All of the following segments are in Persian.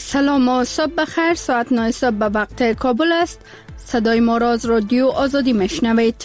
سلام و صبح بخیر. ساعت 9 صبح به وقت کابل است. صدای ما را از رادیو آزادی میشنوید.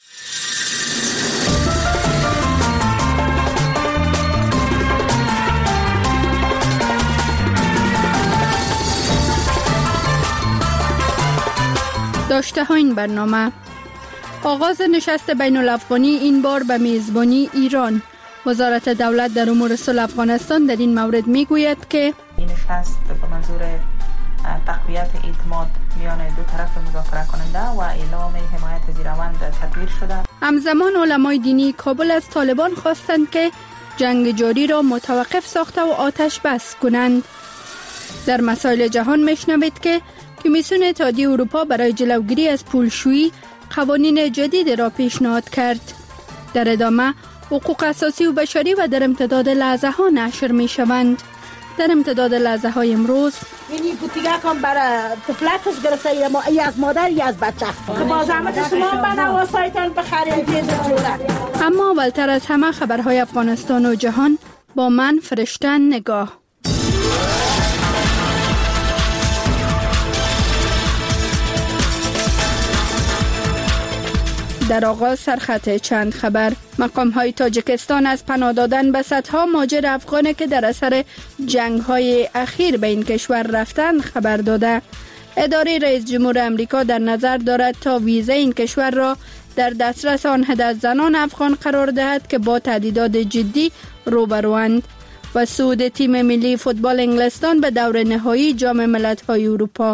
داشته ها این برنامه: آغاز نشست بین الافغانی این بار به میزبانی ایران. وزارت دولت در امور صلح افغانستان در این مورد میگوید که این نشست به منظور تقویت اعتماد میان دو طرف مذاکره کننده و اعلام حمایت زیروند تدبیر شده. همزمان علمای دینی کابل از طالبان خواستند که جنگ جاری را متوقف ساخته و آتش بس کنند. در مسائل جهان میشنوید که کمیسیون اتحادیه اروپا برای جلوگیری از پولشویی قوانین جدید را پیشنهاد کرد. در ادامه حقوق اساسی و بشری و در امتداد لحظه ها نشر می شوند. در امتداد لحظه های امروز اینی بوتیگه کن برای طفلتش گرفته یا از مادر یا از بچه که با زحمت شما بنواسایتان بخرید دیز جوره. اما اولتر از همه خبرهای افغانستان و جهان با من فرشته نگاه. در آغاز سرخط چند خبر. مقام‌های تاجیکستان از پناه دادن به صدها مهاجر افغان که در اثر جنگ‌های اخیر به این کشور رفتند خبر داده. اداره رئیس جمهور امریکا در نظر دارد تا ویزای این کشور را در دسترس آن عدد زنان افغان قرار دهد که با تهدیدات جدی روبروند. و صعود تیم ملی فوتبال انگلستان به دور نهایی جام ملت‌های اروپا.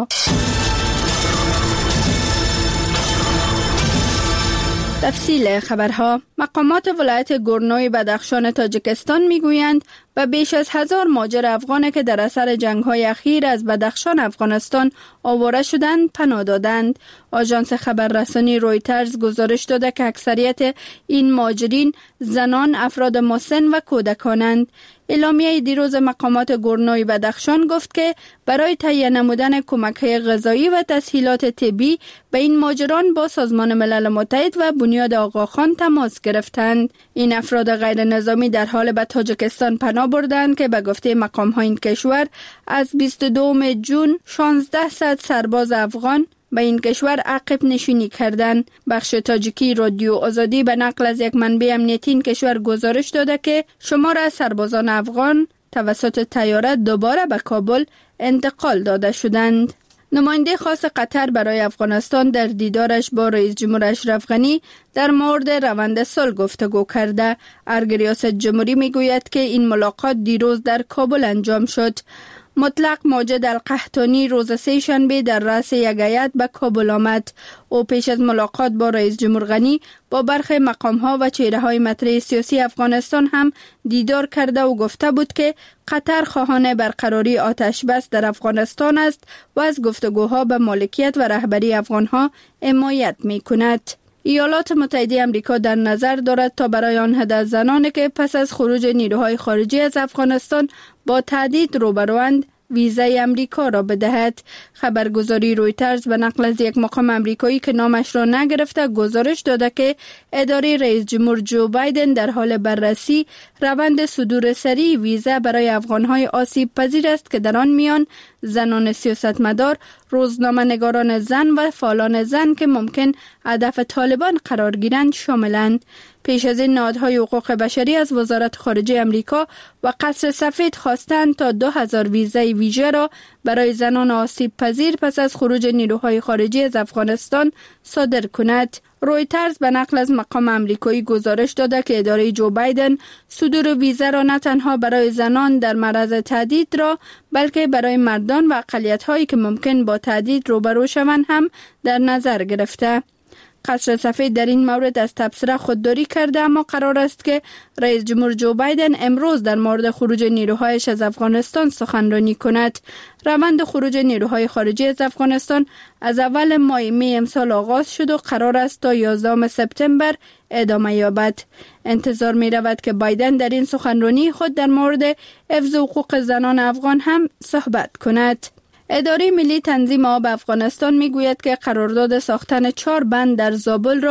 تفصیل خبرها. مقامات ولایت گورنوی بدخشان تاجیکستان میگویند و بیش از 1000 مهاجر افغان که در اثر جنگ‌های اخیر از بدخشان افغانستان آواره شدند پناه دادند. آژانس خبررسانی رویترز گزارش داده که اکثریت این مهاجرین زنان، افراد مسن و کودکانند. اعلامیه دیروز مقامات گورنوی بدخشان گفت که برای تهیه نمودن کمک‌های غذایی و تسهیلات طبی به این مهاجران با سازمان ملل متحد و بنیاد آقاخان تماس گرفتند. این افراد غیر نظامی در حال به تاجیکستان پناه بردند که به گفته مقام‌های این کشور از 22 جون 1600 سرباز افغان به این کشور عقب نشینی کردند. بخش تاجیکی رادیو آزادی به نقل از یک منبع امنیتی این کشور گزارش داده که شمار سربازان افغان توسط طیاره دوباره به کابل انتقال داده شدند. نماینده خاص قطر برای افغانستان در دیدارش با رئیس جمهور اشرف غنی در مورد روند صلح گفتگو کرده. ارگ ریاست جمهوری میگوید که این ملاقات دیروز در کابل انجام شد. مطلق ماجد القحطانی روز سه شنبه در رأس یک هیئت به کابل آمد. او پیش از ملاقات با رئیس جمهور غنی با برخی مقام‌ها و چهره‌های مطرح سیاسی افغانستان هم دیدار کرده و گفته بود که قطر خواهان برقراری آتش بس در افغانستان است و از گفتگوها به مالکیت و رهبری افغان‌ها حمایت می‌کند. ایالات متحده آمریکا در نظر دارد تا برای آن عدد زنانی که پس از خروج نیروهای خارجی از افغانستان با تهدید روبروند ویزای امریکا را بدهد. خبرگزاری رویترز به نقل از یک مقام امریکایی که نامش را نگرفته گزارش داده که اداره رئیس جمهور جو بایدن در حال بررسی روند صدور سریع ویزا برای افغانهای آسیب پذیر است که در آن میان زنان سیاستمدار، روزنامه‌نگاران زن و فعالان زن که ممکن هدف طالبان قرار گیرند شاملند. پیش از این نهادهای حقوق بشری از وزارت خارجه امریکا و قصر سفید خواستند تا 2000 ویزای ویژه را برای زنان آسیب پذیر پس از خروج نیروهای خارجی از افغانستان صادر کند. رویترز به نقل از مقام امریکایی گزارش داده که اداره جو بایدن صدور ویزا را نه تنها برای زنان در معرض تهدید را بلکه برای مردان و اقلیت‌هایی که ممکن با تهدید روبرو شوند هم در نظر گرفته. قصر سفید در این مورد از تبصره خودداری کرده، اما قرار است که رئیس جمهور جو بایدن امروز در مورد خروج نیروهایش از افغانستان سخنرانی کند. روند خروج نیروهای خارجی از افغانستان از اول ماه می امسال آغاز شد و قرار است تا 11 سپتامبر ادامه یابد. انتظار می رود که بایدن در این سخنرانی خود در مورد حفظ حقوق زنان افغان هم صحبت کند. اداره ملی تنظیم آب افغانستان میگوید که قرارداد ساختن 4 بند در زابل را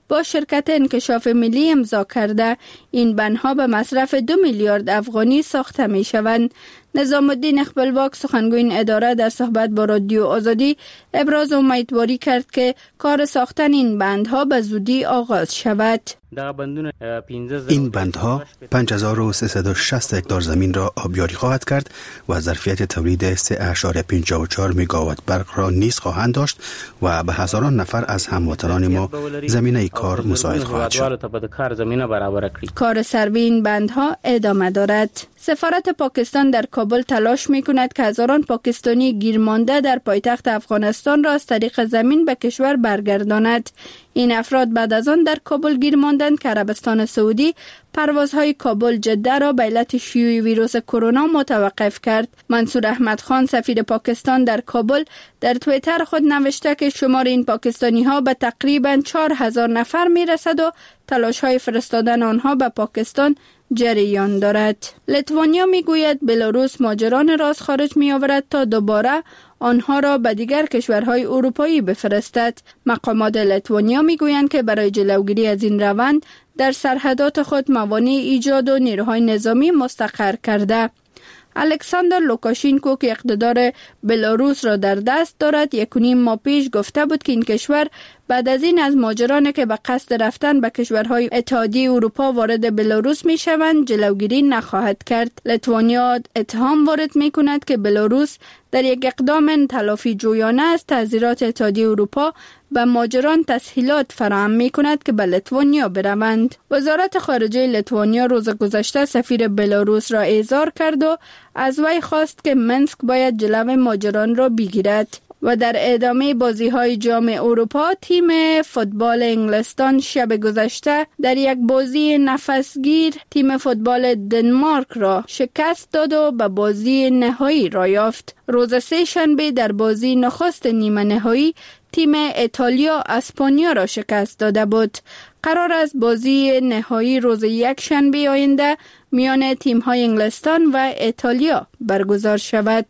با شرکت انکشاف ملی امضا کرده. این بندها به مصرف 2 میلیارد افغانی ساخته می شوند. نظام الدین خپلواک سخنگوی این اداره در صحبت با رادیو آزادی ابراز امیدواری کرد که کار ساختن این بندها به زودی آغاز شود. این بندها 5360 هکتار زمین را آبیاری خواهد کرد و ظرفیت تولید 3.54 میگاوات برق را نیز خواهند داشت و به هزاران نفر از هموطنان ما زمینه کار مساعد خواهد شد. کار سروی این بندها ادامه دارد. سفارت پاکستان در کابل تلاش می کند که هزاران پاکستانی گیرمانده در پایتخت افغانستان را از طریق زمین به کشور برگرداند. این افراد بعد از آن در کابل گیر ماندند که عربستان سعودی پروازهای کابل جده را به علت شیوع ویروس کرونا متوقف کرد. منصور احمد خان سفیر پاکستان در کابل در توییتر خود نوشته که شمار این پاکستانی ها به تقریباً 4000 نفر می رسد و تلاش های فرستادن آنها به پاکستان جریان دارد. لیتوانیا می گوید بلاروس مهاجران را از خارج می آورد تا دوباره آنها را به دیگر کشورهای اروپایی بفرستد. مقامات لیتوانیا می گویند که برای جلوگیری از این روند در سرحدات خود موانع ایجاد و نیروهای نظامی مستقر کرده. الکساندر لوکاشینکو که اقتدار بلاروس را در دست دارد 1.5 ماه پیش گفته بود که این کشور بعد از این از مهاجرانی که به قصد رفتن به کشورهای اتحادیه اروپا وارد بلاروس می شوند جلوگیری نخواهد کرد. لیتوانیا اتهام وارد می کند که بلاروس در یک اقدام تلافی جویانه از تعزیرات اتحادیه اروپا به مهاجران تسهیلات فراهم می کند که به لیتوانیا بروند. وزارت خارجه لیتوانیا روز گذشته سفیر بلاروس را احضار کرد و از وی خواست که منسک باید جلو مهاجران را بگیرد. و در ادامه بازی‌های جام اروپا تیم فوتبال انگلستان شب گذشته در یک بازی نفسگیر تیم فوتبال دنمارک را شکست داد و به بازی نهایی را یافت. روز سه شنبه در بازی نخست نیمه نهایی تیم ایتالیا اسپانیا را شکست داده بود. قرار است بازی نهایی روز یک شنبه آینده میان تیم‌های انگلستان و ایتالیا برگزار شود.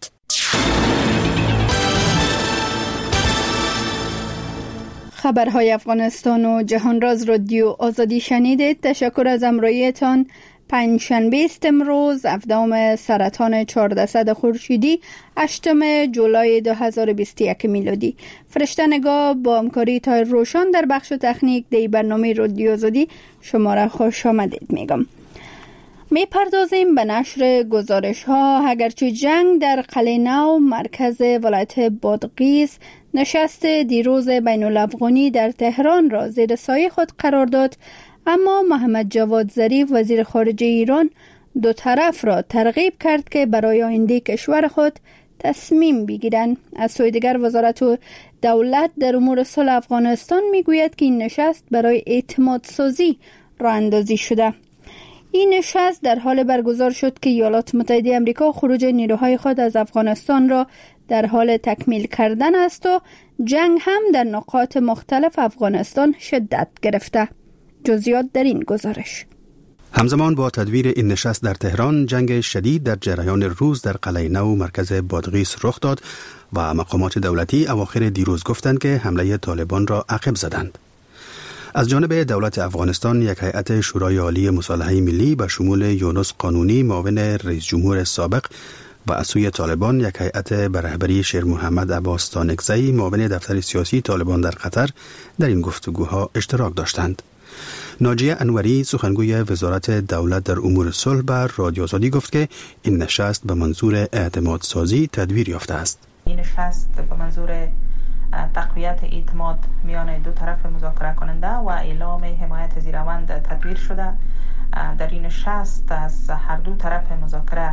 خبرهای افغانستان و جهان راز رادیو آزادی شنیدید. تشکر از همراهیتان. پنجشنبه است امروز 17 سرطان 1400 خورشیدی 8 جولای 2021 میلادی. فرشته نگاه با همکاری تایر روشن در بخش تکنیک دی برنامه رادیو آزادی شما را خوش آمدید میگم. می پردازیم به نشر گزارش ها. اگرچه جنگ در قلعه نو مرکز ولایت بادغیس نشست دیروز بین الافغانی در تهران را زیر سایه خود قرار داد، اما محمد جواد ظریف وزیر خارجه ایران دو طرف را ترغیب کرد که برای آینده کشور خود تصمیم بگیرند. از سوی دیگر وزارت دولت در امور صلح افغانستان می گوید که این نشست برای اعتماد سازی راه اندازی شده. این نشست در حال برگزار شد که ایالات متحده آمریکا خروج نیروهای خود از افغانستان را در حال تکمیل کردن است و جنگ هم در نقاط مختلف افغانستان شدت گرفته. جزئیات در این گزارش. همزمان با تدویر این نشست در تهران، جنگ شدید در جریان روز در قلعه نو مرکز بادغیس رخ داد و مقامات دولتی اواخر دیروز گفتند که حمله طالبان را عقب زدند. از جانب دولت افغانستان یک هیئت شورای عالی مصالحه ملی به شمول یونس قانونی معاون رئیس جمهور سابق و از سوی طالبان یک هیئت به رهبری شیر محمد عباس تانکزی معاون دفتر سیاسی طالبان در قطر در این گفتگوها اشتراک داشتند. ناجیه انوری سخنگوی وزارت دولت در امور صلح بر رادیو آزادی گفت که این نشست به منظور اعتماد سازی تدویر یافته است. این نشست به منظور تقویت اعتماد میان دو طرف مذاکره کننده و اعلام حمایت زیروند تدویر شده. در این نشست از هر دو طرف مذاکره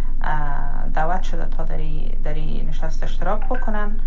دعوت شده تا در این نشست اشتراک بکنن.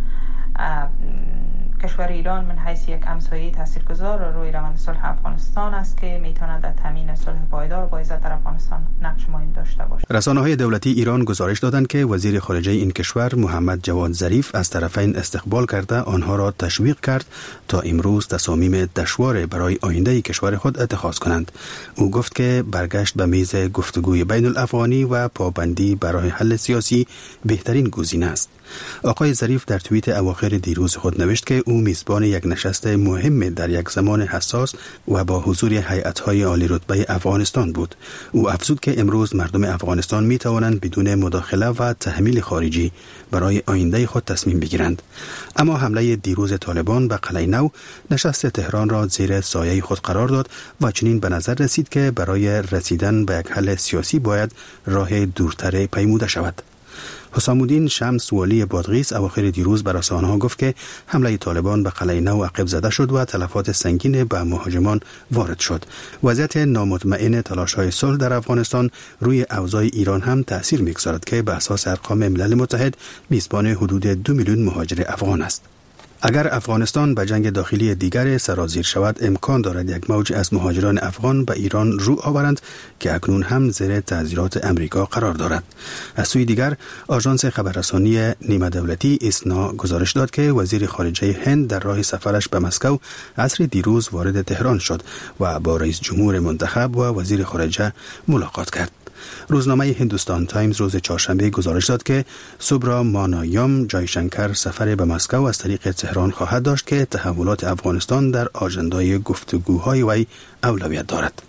کشور ایران من حیث یک همسایه تاثیرگذار روی روند صلح افغانستان است که میتواند در تامین صلح پایدار با عزت در افغانستان نقش مهم داشته باشد. رسانه‌های دولتی ایران گزارش دادند که وزیر خارجه این کشور محمد جواد ظریف از طرفین استقبال کرده آنها را تشویق کرد تا امروز تصامیم دشوار برای آینده کشور خود اتخاذ کنند. او گفت که برگشت به میز گفتگوی بین الافغانی و پابندی برای حل سیاسی بهترین گزینه است. آقای ظریف در توییت اواخر دیروز خود نوشت که او میزبان یک نشست مهم در یک زمان حساس و با حضور هیئت‌های عالی رتبه افغانستان بود. او افزود که امروز مردم افغانستان می توانند بدون مداخله و تحمیل خارجی برای آینده خود تصمیم بگیرند. اما حمله دیروز طالبان به قلعه نو نشست تهران را زیر سایه خود قرار داد و چنین به نظر رسید که برای رسیدن به یک حل سیاسی باید راه دورتر پیموده شود. حسام الدین شمس والی بادغیس اواخر دیروز به رسانه‌ها گفت که حمله طالبان به قلعه نو عقب زده شد و تلفات سنگین به مهاجمان وارد شد. وضعیت نامطمئن تلاش‌های صلح در افغانستان روی اوضاع ایران هم تأثیر می‌گذارد که به اساس ارقام ملل متحد میزبان حدود 2 میلیون مهاجر افغان است. اگر افغانستان به جنگ داخلی دیگر سرازیر شود، امکان دارد یک موج از مهاجران افغان به ایران رو آورند که اکنون هم زیر تعزیرات امریکا قرار دارد. از سوی دیگر، آژانس خبررسانی نیمه دولتی ایسنا گزارش داد که وزیر خارجه هند در راه سفرش به مسکو عصر دیروز وارد تهران شد و با رئیس جمهور منتخب و وزیر خارجه ملاقات کرد. روزنامه هندوستان تایمز روز چهارشنبه گزارش داد که سوبرامانیام جایشنکر سفر به مسکو از طریق تهران خواهد داشت که تحولات افغانستان در آژندای گفتگوهای وی اولویت دارد.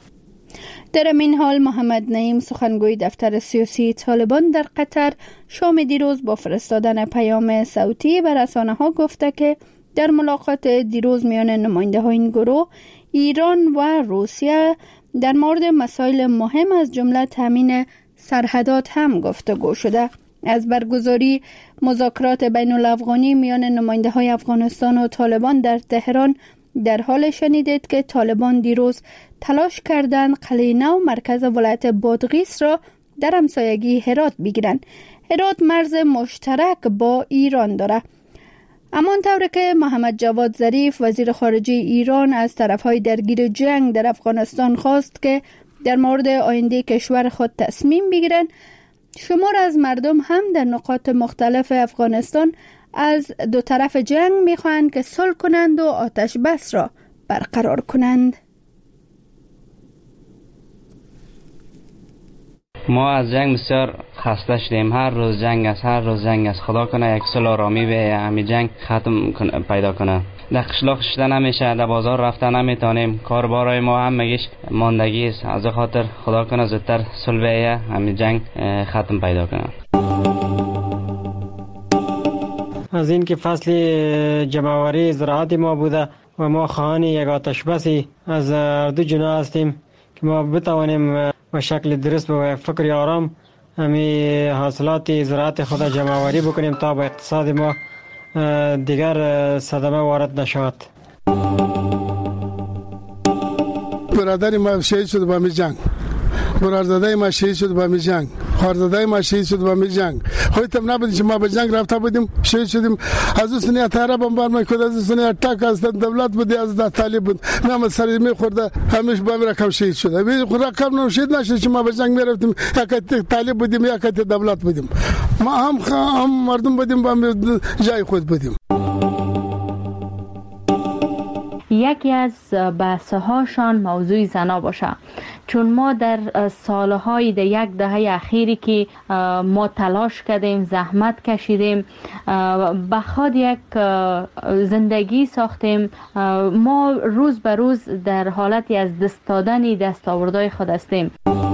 در این حال محمد نعیم سخنگوی دفتر سیاسی طالبان در قطر شام دیروز با فرستادن پیام صوتی به رسانه‌ها گفته که در ملاقات دیروز میان نماینده‌های این گروه ایران و روسیه در مورد مسائل مهم از جمله تامین سرحدات هم گفتگو شده. از برگزاری مذاکرات بین الافغانی میان نماینده‌های افغانستان و طالبان در تهران در حال شنیدید که طالبان دیروز تلاش کردند قلعه نو مرکز ولایت بادغیس را در همسایگی هرات بگیرند. هرات مرز مشترک با ایران دارد. اما طوری که محمد جواد ظریف وزیر خارجه ایران از طرفهای درگیر جنگ در افغانستان خواست که در مورد آینده کشور خود تصمیم بگیرند، شمار از مردم هم در نقاط مختلف افغانستان از دو طرف جنگ میخواهند که صلح کنند و آتش بس را برقرار کنند. ما از جنگ بسیار خسته شدیم. هر روز جنگ است. خدا کنه یک صلح آرامی به همین جنگ ختم پیدا کنه. در قشلاق شدن نمیشه، در بازار رفتن نمیتونیم، کاربارای ما هم مگیش ماندگی است. از خاطر خدا کنه زودتر صلح به همین جنگ ختم پیدا کنه. از این که فصل جمع‌آوری زراعت ما بوده و ما خواهان یک آتش بسی از دو جناح هستیم که ما بتوانیم و شکل درست و فکر آرام همی حاصلات زراعت خود جمع آوری بکنیم تا به اقتصاد ما دیگر صدمه وارد نشود. برادر ما شهید شد با می جنگ، برادرزاده ما شهید شد با می جنگ، خواهرزاده ما شهید شد با می جنگ. خودتم نبودیم که ما به جنگ رفته بودیم، شهید شدیم. از اون سنی تهران بمبار میکرد، از اون سنی اتاک از دولت بود، از طالب بود. ما سری میخورد، همیش با می رقم شهید شد. رقم نو شهید نشد که ما به جنگ میرفتیم، یک طالب بودیم یک دولت بودیم. ما هم مردم بودیم، با جای خود بودیم. یکی از بحث‌هاشان موضوع زنا باشه، چون ما در سالهای در یک دهه اخیری که ما تلاش کردیم، زحمت کشیدیم، بخواد یک زندگی ساختیم، ما روز به روز در حالتی از دست دادن دستاوردهای خود هستیم.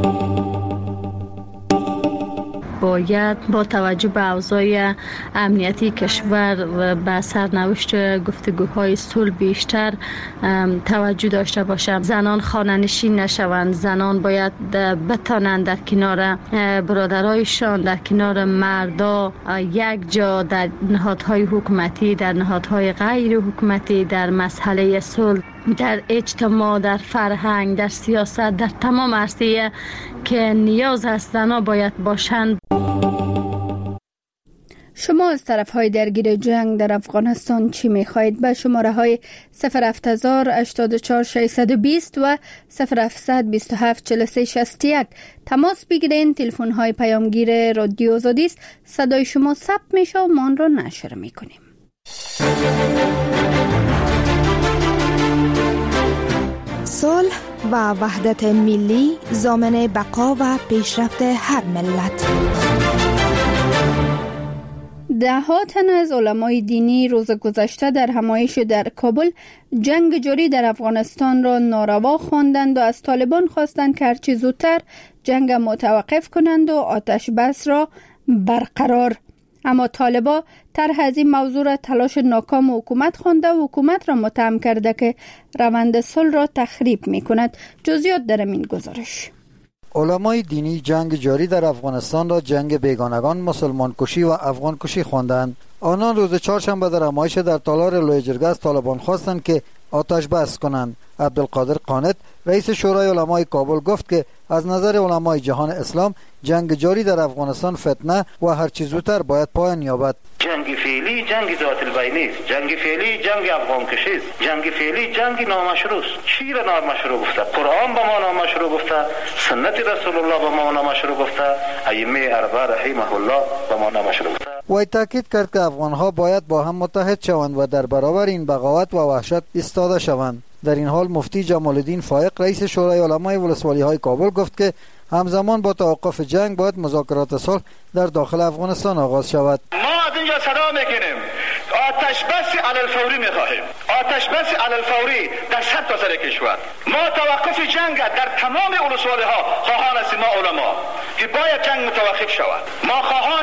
باید با توجه به اوضاع امنیتی کشور و به سرنوشت گفتگوهای صلح بیشتر توجه داشته باشند. زنان خانه‌نشین نشوند، زنان باید بتانند در کنار برادرایشان، در کنار مردا یک جا در نهادهای حکومتی، در نهادهای غیر حکومتی، در مسئله صلح، در اجتماع، در فرهنگ، در سیاست، در تمام عرصه که نیاز است زنان باید باشند. شما از طرف‌های درگیر جنگ در افغانستان چی می‌خواهید؟ به شماره‌های 08084 و 0727 تماس بگیرین. تلفن‌های پیامگیر رادیو آزادی است. صدای شما ثبت میشه و ما آن را نشر می‌کنیم. صلح و وحدت ملی ضامن بقا و پیشرفت هر ملت. ده‌ها تن از علمای دینی روز گذشته در همایش در کابل جنگ جاری در افغانستان را ناروا خواندند و از طالبان خواستند که هرچه زودتر جنگ متوقف کنند و آتش بس را برقرار. اما طالبان طرح از این موضوع را تلاش ناکام حکومت خوانده و حکومت را متهم کرده که روند صلح را تخریب می کند. جزئیات در این گزارش. علمای دینی جنگ جاری در افغانستان را جنگ بیگانگان، مسلمان کشی و افغان کشی خواندند. آنان روز چهارشنبه در همایش در تالار لوی جرگه از طالبان خواستند که آتش بس کنند. عبدالقادر قانت رئیس شورای علمای کابل گفت که از نظر علمای جهان اسلام جنگ جاری در افغانستان فتنه و هر چیز زودتر باید پایان یابد. جنگ فعلی جنگ ذات البینی است، جنگ فعلی جنگ افغان کشی است، جنگ فعلی جنگ نامشروع است. چی را نامشروع گفته؟ قرآن به ما نامشروع گفته، سنت رسول الله به ما نامشروع گفته، ائمه اربعه رحمه الله به ما نامشروع گفته. و تاکید کرد که افغانها باید با هم متحد شوند و در برابر این بغاوت و وحشت ایستاده شوند. در این حال مفتی جمال الدین فائق رئیس شورای علمای ولسوالی های کابل گفت که همزمان با توقف جنگ باید مذاکرات صلح در داخل افغانستان آغاز شود. ما از اینجا صدا میکنیم آتش بس علی الفوری میخواهیم، آتش بس علی الفوری در سرتاسر کشور. ما توقف جنگ در تمام ولسوالی ها خواهان هستیم، ما علما که باید جنگ متوقف شود. ما خواهان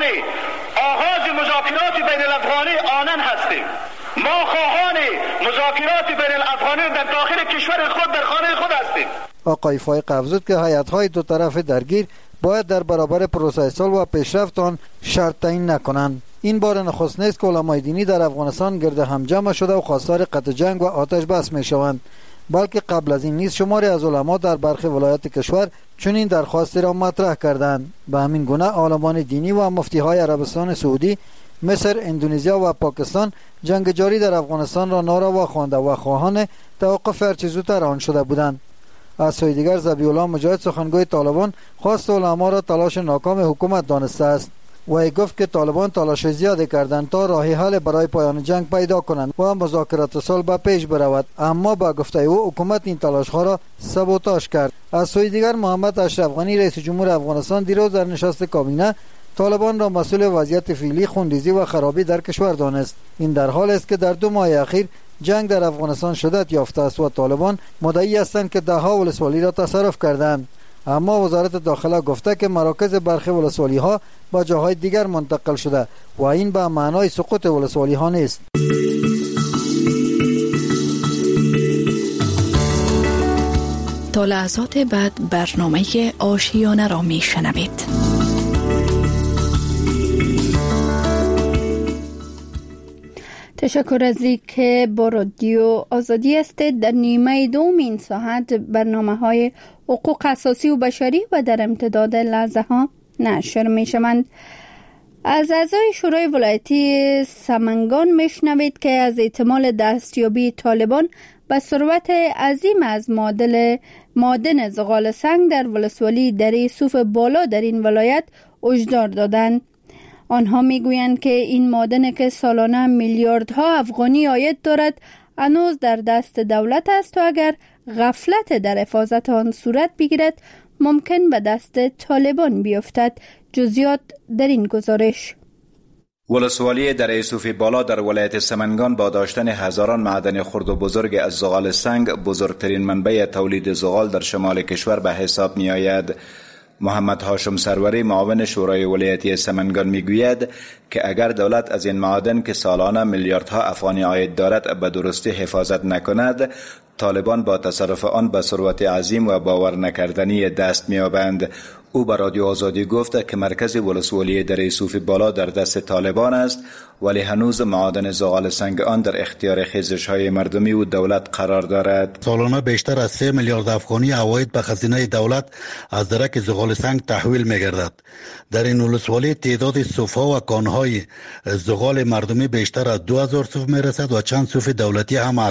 آغاز مذاکرات بین الافغانی آنان هستیم. ما خواهان مذاکرات بین الافغانی در داخل کشور خود در خانه خود هستیم. آقای فائق افزود که هیئت‌های دو طرف درگیر باید در برابر پروسه صلح و پیشرفت آن شرط تعیین نکنند. این بار نخست نیست که علمای دینی در افغانستان گرد هم جمع شده و خواستار قطع جنگ و آتش بس میشوند، بلکه قبل از این نیز شماری از علما در برخی ولایات کشور چنین درخواستی را مطرح کردند. به همین گونه عالمان دینی و مفتی‌های عربستان سعودی، مصر، اندونزیا و پاکستان جنگ جاری در افغانستان را ناروا خوانده و خواهان توقف هر چه زودتر آن شده بودند. از سوی دیگر ذبیح الله مجاهد سخنگوی طالبان خواست علما را تلاش ناکام حکومت دانسته است و گفت که طالبان تلاش زیادی کردند تا راه حل برای پایان جنگ پیدا کنند و مذاکرات صلح به پیش برود، اما با گفته او حکومت این تلاش ها را سابوتاژ کرد. از سوی دیگر محمد اشرف غنی رئیس جمهور افغانستان دیروز در نشست کابینه طالبان را مسئول وضعیت فعلی خونریزی و خرابی در کشور دانست. این در حال است که در 2 ماه اخیر جنگ در افغانستان شدت یافته است و طالبان مدعی هستند که ده‌ها ولسوالی را تصرف کردند، اما وزارت داخله گفته که مراکز برخی ولسوالی ها به جاهای دیگر منتقل شده و این به معنای سقوط ولسوالی ها نیست. تا لحظات بعد برنامه آشیانه را می شنوید. تشکر از اینکه با رادیو آزادی هستید. در نیمه دوم این ساعت برنامه‌های حقوق اساسی و بشری و در امتداد لحظه ها نشر می شوند. از اعضای شورای ولایتی سمنگان میشنوید که از احتمال دستیابی طالبان به ثروت عظیم از معدن زغال سنگ در ولسوالی دره صوف بالا در این ولایت هشدار دادند. آنها میگویند که این معدن که سالانه میلیاردها افغانی عاید دارد هنوز در دست دولت است و اگر غفلت در حفاظت آن صورت بگیرد ممکن به دست طالبان بیفتد. جزئیات در این گزارش. ولسوالی دره صوف بالا در ولایت سمنگان با داشتن هزاران معدن خرد و بزرگ از زغال سنگ بزرگترین منبع تولید زغال در شمال کشور به حساب می آید. محمد هاشم سروری معاون شورای ولایتی سمنگان میگوید که اگر دولت از این معادن که سالانه میلیاردها افغانی عاید دارد به درستی حفاظت نکند، طالبان با تصرف آن به ثروت عظیم و باور نکردنی دست می‌یابند. او به رادیو آزادی گفت که مرکز ولسوالی دره صوف بالا در دست طالبان است، ولی هنوز معادن زغال سنگ آن در اختیار خیزش‌های مردمی و دولت قرار دارد. سالانه بیشتر از 3 میلیارد افغانی عواید به خزینه دولت از درک زغال سنگ تحویل می‌گردد. در این ولسوالی تعداد صوف‌ها و کان‌های زغال مردمی بیشتر از 2000 صوف می‌رسد و چند صوف دولتی هم است.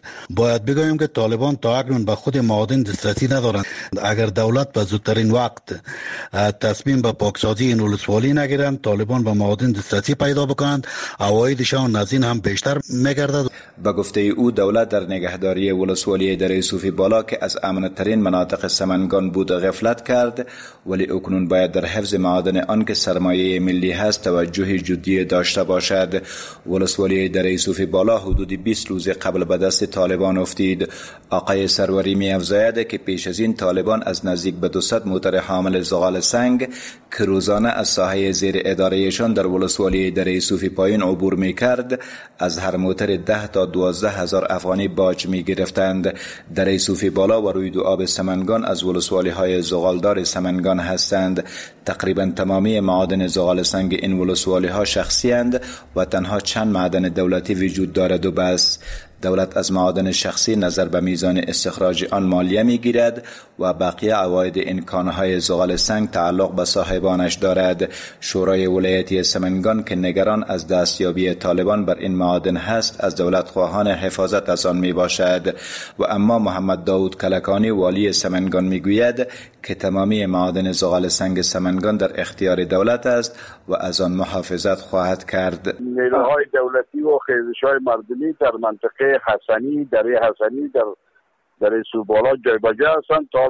باید بگویم که طالبان تا اکنون به خود معادن دسترسی ندارند. اگر دولت به زودترین وقت تصمیم به پاکسازی این ولسوالی نگیرند، طالبان به معادن دسترسی پیدا بکنند، عوایدشان از این هم بیشتر میگردد. به گفته او دولت در نگهداری ولسوالی دره صوفی بالا که از امن‌ترین مناطق سمنگان بود غفلت کرد، ولی اکنون باید در حفظ معادن آن که سرمایه ملی هست توجه جدی داشته باشد. ولسوالی دره صوفی بالا حدود 20 روز قبل به دست طالبان افتید. آقای سروری می‌افزاید که پیش از این طالبان از نزدیک به 200 موتر حامل زغال سنگ که روزانه از ساحه زیر ادارهشان در ولسوالی دره صوفی پایین عبور می‌کرد، از هر موتر 10 تا 12 هزار افغانی باج می‌گرفتند. دره صوفی بالا و روی دو آب سمنگان از ولسوالی‌های زغالدار سمنگان هستند. تقریبا تمامی معادن زغال سنگ این ولسوالی‌ها شخصی اند و تنها چند معدن دولتی وجود دارد و بس. دولت از معادن شخصی نظر به میزان استخراج آن مالیه میگیرد و بقیه عواید این کانهای زغال سنگ تعلق به صاحبانش دارد. شورای ولایتی سمنگان که نگران از دستیابی طالبان بر این معادن هست، از دولت خواهان حفاظت از آن می باشد. و اما محمد داود کلکانی والی سمنگان میگوید که تمامی معادن زغال سنگ سمنگان در اختیار دولت است و از آن محافظت خواهد کرد. نیروهای دولتی و خیزش‌های مردمی در منطقه حسنی، دره حسنی در سوبالا جای بجای هستند تا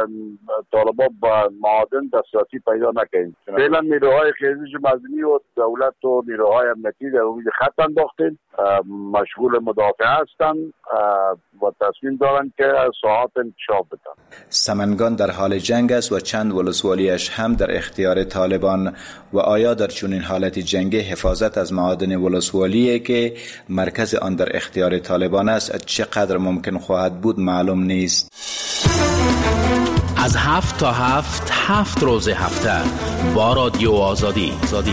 طالبان با معادن دسترسی پیدا نکنند. فعلا نیروهای خیزش مردمی و دولت و نیروهای امنیتی در روی خط انداختند، مشغول مدافع هستند و تصمیم دارند که ساعات انکشاف بدن. سمنگان در حال جنگ است و چند ولسوالیش هم در اختیار طالبان. و آیا در چنین حالت جنگی حفاظت از معادن ولسوالی که مرکز آن در اختیار طالبان است چقدر ممکن خواهد بود معلوم نیست. از 7 تا 7 روز هفته با رادیو آزادی.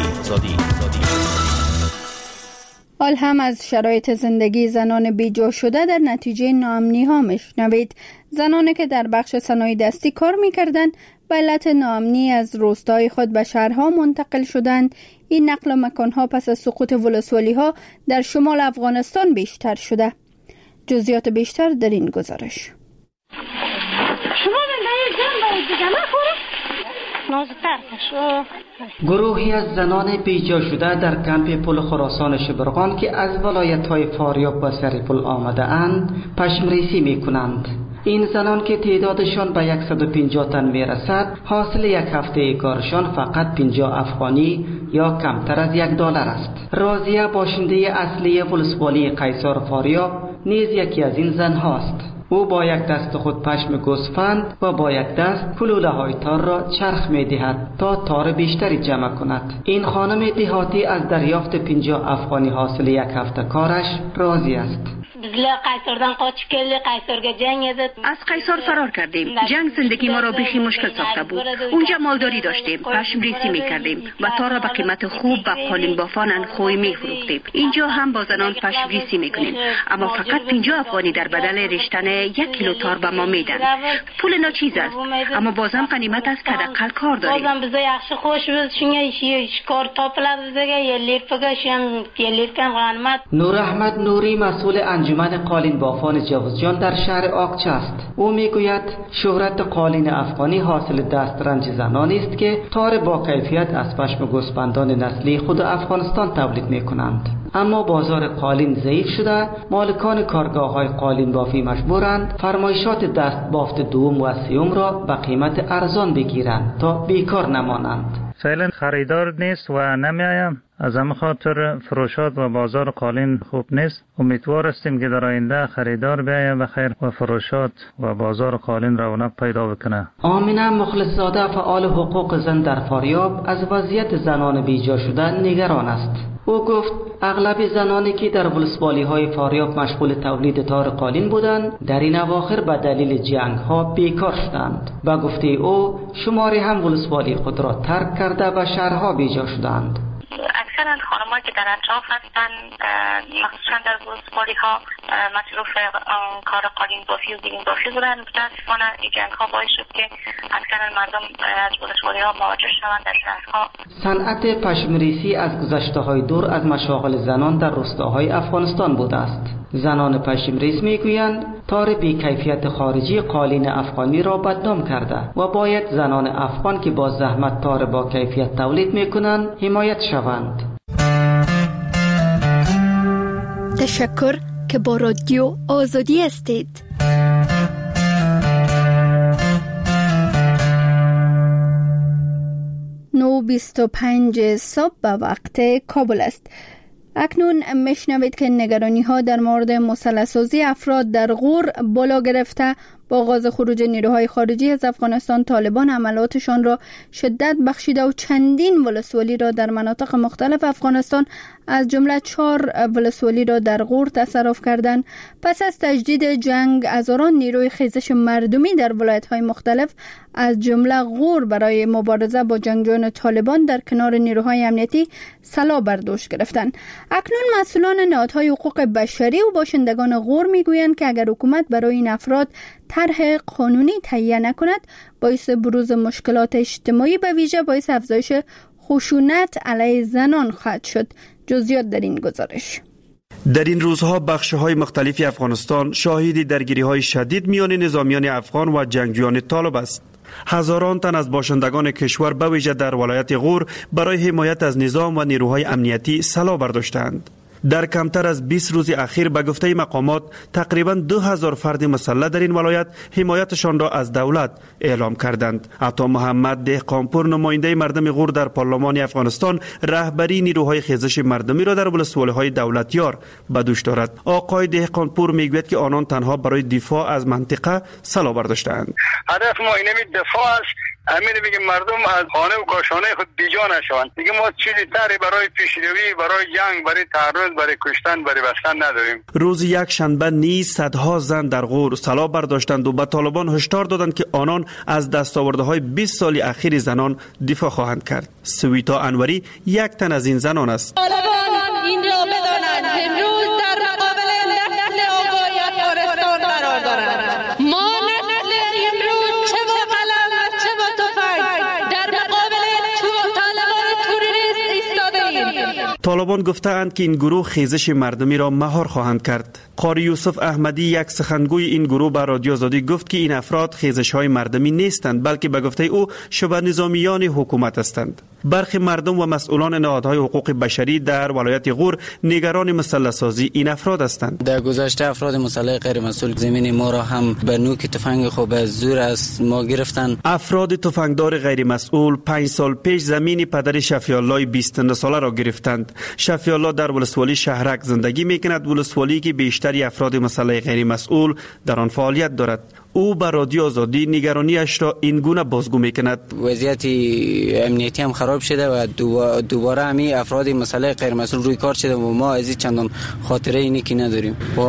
حال هم از شرایط زندگی زنان بیجا شده در نتیجه ناامنی ها میشنوید. زنانی که در بخش صنایع دستی کار میکردند به علت ناامنی از روستای خود به شهرها منتقل شدند. این نقل مکانها پس از سقوط ولسوالی ها در شمال افغانستان بیشتر شده. جزئیات بیشتر در این گزارش. گروهی از زنان بیجا شده در کمپ پل خراسان شبرغان که از ولایت‌های فاریاب و سریپل آمده اند پشمریسی می کنند. این زنان که تعدادشان به 150 تن می رسد، حاصل یک هفته کارشان فقط 50 افغانی یا کمتر از $1 است. راضیه باشنده اصلی ولسوالی قیصر فاریاب نیز یکی از این زن هاست. او با یک دست خود پشم گوسفند و با یک دست کلوله های تار را چرخ می دهد تا تار بیشتری جمع کند. این خانم دهاتی از دریافت 50 افغانی حاصل یک هفته کارش راضی است. از قیصر فرار کردیم. جنگ زندگی ما را بیخی مشکل ساخته بود. اونجا مالداری داشتیم، پشم ریسی می کردیم و تار را به قیمت خوب به قالین بافان انخوی می فروختیم. اینجا هم با زنان پشم ریسی می کنیم، اما فقط 50 افغانی در بدل رشتن 1 کیلو تار به ما میدن. پول ناچیز است، اما بازم غنیمت است که حداقل کار داریم. نور احمد نوری مسئول انجمن قالین بافان جوزجان در شهر آقچه است. او میگوید شهرت قالین افغانی حاصل دسترنج زنانی است که تار با کیفیت از پشم گوسفندان نسلی خود افغانستان تولید میکنند. اما بازار قالین ضعیف شده، مالکان کارگاه‌های قالین بافی مجبورند فرمایشات دست بافت دوم و سوم را به قیمت ارزان بگیرند تا بیکار نمانند. فعلا خریدار نیست و نمیایم. از همه خاطر فروشات و بازار قالین خوب نیست. امیدوار هستیم که در آینده خریدار بیاید و خیر و فروشات و بازار قالین رونق پیدا بکنه. آمینه مخلصزاده فعال حقوق زن در فاریاب از وضعیت زنان بیجا شده نگران است. او گفت اغلب زنانی که در ولسوالی‌های فاریاب مشغول تولید تار قالین بودند در این اواخر به دلیل جنگ‌ها بیکار شدند. به گفته او شماری هم ولسوالی خود را ترک کرده به شهرها بیجا شدند. اکثرا خانم‌هایی که در اطراف هستند مخصوصا در ولسوالی‌ها مصروف کار قالین بافی و دیگین بافی بودند. متأسفانه این جنگ‌ها باعث شد که اکثرا مردم از ولسوالی‌ها مهاجر شوند در شهرها. صنعت پشمریسی از گذشته‌های دور از مشاغل زنان در روستاهای افغانستان بوده است. زنان پشمریز میگویند تار بی‌کیفیت خارجی قالین افغانی را بدنام کرده و باید زنان افغان که با زحمت تار با کیفیت تولید میکنند حمایت شوند. تشکر که با رادیو آزادی هستید. 9:25 صبح به وقت کابل است. اکنون میشنوید که نگرانی ها در مورد مسلح‌سازی افراد در غور بالا گرفته. با آغاز خروج نیروهای خارجی از افغانستان، طالبان عملاتشان را شدت بخشیده و چندین ولسوالی را در مناطق مختلف افغانستان از جمله 4 ولسوالی را در غور تصرف کردند. پس از تجدید جنگ، هزاران نیروی خیزش مردمی در ولایت‌های مختلف از جمله غور برای مبارزه با جنگجویان طالبان در کنار نیروهای امنیتی سلاح بر دوش گرفتند. اکنون مسئولان نهادهای حقوق بشری و باشندگان غور میگویند که اگر حکومت برای این افراد طرح قانونی تهیه نکند، باعث بروز مشکلات اجتماعی به ویژه باعث افزایش خشونت علیه زنان خواهد شد. جزئیات در این گزارش. در این روزها بخش‌های مختلف افغانستان شاهد درگیری‌های شدید میان نظامیان افغان و جنگجویان طالب است. هزاران تن از باشندگان کشور به ویژه در ولایت غور برای حمایت از نظام و نیروهای امنیتی سلاح برداشتند. در کمتر از 20 روز اخیر به گفته مقامات تقریبا 2000 فرد مسلح در این ولایت حمایتشان را از دولت اعلام کردند. عطا محمد دهقانپور، نماینده مردم غور در پارلمان افغانستان، رهبری نیروهای خیزش مردمی را در ولسوالی‌های دولتیار به دوش دارد. آقای دهقانپور میگوید که آنان تنها برای دفاع از منطقه سلاح برداشتند. هدف ما اینه دفاع است. همین بگیم مردم از خانه و کاشانه خود بیجا نشوند. دیگه ما چیزی تری برای پیشروی، برای جنگ، برای تعرض، برای کشتن، برای بستن نداریم. روز یک شنبه نیز صدها زن در غور سلاح برداشتند و به طالبان هشدار دادند که آنان از دستاوردهای 20 سال اخیر زنان دفاع خواهند کرد. سویتا انوری یک تن از این زنان است. طالبان این را بدانند امروز در مقابل نسل آگاه افغانستان قرار دارند. ما نسل امروز چه با قلم و چه با تفنگ در مقابل طالبان تروریست ایستاده‌ایم. طالبان گفتند که این گروه خیزش مردمی را مهار خواهند کرد. قاری یوسف احمدی، یک سخنگوی این گروه، به رادیو آزادی گفت که این افراد خیزش‌های مردمی نیستند، بلکه به گفته او شبه نظامیان حکومت هستند. برخی مردم و مسئولان نهادهای حقوق بشری در ولایت غور نگران مسلح‌سازی این افراد هستند. در گذشته افراد مسلح غیر مسئول زمین ما را هم به نوک تفنگ خود به زور از ما گرفتند. افراد تفنگدار غیر مسئول 5 سال پیش زمین پدر شفیع الله 29 ساله را گرفتند. شفیع الله در ولسوالی شهرک زندگی میکند، ولسوالی که بیشتر افراد مسلح غیر مسئول در آن فعالیت دارد. او به رادیو آزادی نگرانیش را این گونه بازگو میکند. وضعیت امنیتی هم خراب شده و دوباره همین افراد مسلح غیر مسئول روی کار شده و ما از چندان خاطره اینی که نداریم و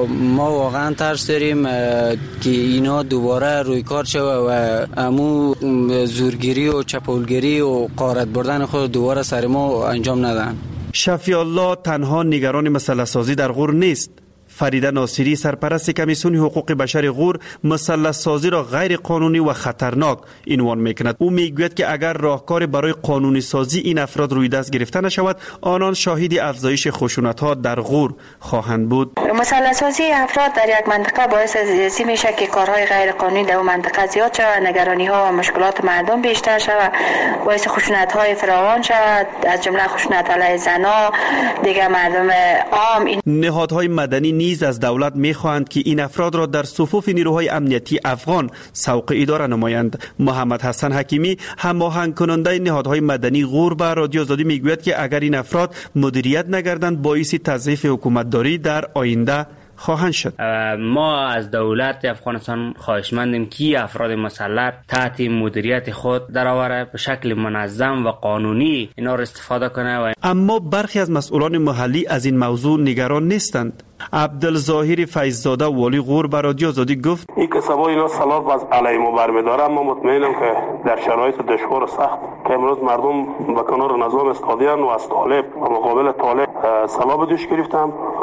ما واقعا ترس داریم که اینا دوباره روی کار شده و امو زورگیری و چپاولگیری و غارت بردن خود دوباره سر ما انجام ندن. شفیع الله تنها نگران مسلح سازی در غور نیست. فریده ناصری، سرپرست کمیسیون حقوق بشر غور، مسلح سازی را غیر قانونی و خطرناک عنوان میکند. او میگوید که اگر راهکار برای قانونی سازی این افراد روی دست گرفته نشود، آنان شاهد افزایش خشونت ها در غور خواهند بود. مسلح سازی افراد در یک منطقه باعث زیادی میشه که کارهای غیر قانونی در اون منطقه زیاد شود، نگرانی ها و مشکلات مردم بیشتر شود، باعث خشونت های فراوان شود، از جمله خشونت علیه زنان، دیگر مردم عام. نهادهای مدنی نیز از دولت می‌خواهند که این افراد را در صفوف نیروهای امنیتی افغان سوق اداره نمایند. محمد حسن حکیمی، هماهنگ کننده نهادهای مدنی غور، به رادیو آزادی میگوید که اگر این افراد مدیریت نگردند باعث تضعیف حکومتداری در آینده خواهند شد. ما از دولت افغانستان خواهشمندیم که افراد مسلح تحت مدیریت خود درآوره، به شکل منظم و قانونی اینا را استفاده کنه. اما برخی از مسئولان محلی از این موضوع نگران نیستند. عبدالظاهر فیضزاده، والی غور، به رادیو آزادی گفت این که سبا اینا سلاح از علیه ما برمی‌داره، اما مطمئنم که در شرایط دشوار و سخت که امروز مردم به کنار نظام استادیان و از طالب و مقابل طالب سلاح به دوش گرفتن،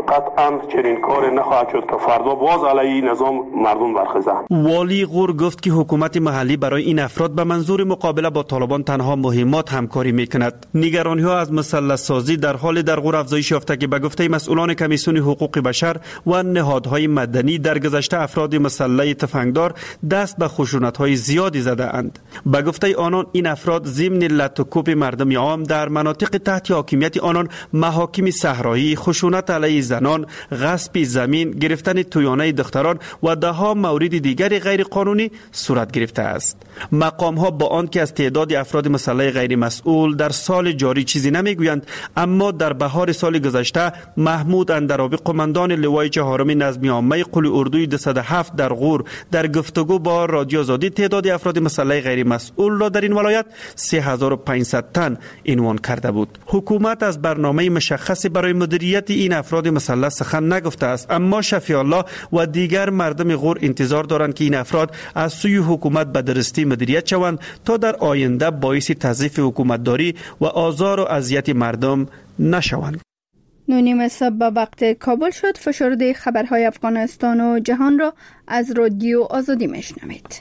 قطعا چنین کار نخواهد شد که فردا باز علیه نظام مردم برخیزند. والی غور گفت که حکومت محلی برای این افراد به منظور مقابله با طالبان تنها مهمات همکاری میکند. نگرانی ها از مثلث سازی در حال در غور افزایش یافته که به گفته مسئولان کمیسیون حقوق بشر و نهادهای مدنی در گذشته افراد مسلح تفنگدار دست به خشونت‌های زیادی زده اند. به گفته آنان این افراد ضمن لط و کوب مردم عام در مناطق تحت حاکمیت آنان محاکم صحرایی، خشونت علیه زنان، غصب زمین، گرفتن تویانه دختران و دهها مورد دیگر غیر قانونی صورت گرفته است. مقام ها با آن که از تعداد افراد مسلح غیر مسئول در سال جاری چیزی نمیگویند، اما در بهار سال گذشته محمود اندرابی قماندان لوای چهارم نظمی عامه قل اردوی 207 در غور در گفتگو با رادیو آزادی تعداد افراد مسلح غیر مسئول را در این ولایت 3500 تن عنوان کرده بود. حکومت از برنامه مشخصی برای مدیریت این افراد مسلح سخن نگفته است، اما شفیع الله و دیگر مردم غور انتظار دارند که این افراد از سوی حکومت به درستی مدیریت شوند تا در آینده باعث تضعیف حکومتداری و آزار و اذیت مردم نشوند. 9:30 صبح به وقت کابل شد. فشرده خبرهای افغانستان و جهان را از رادیو آزادی میشنوید.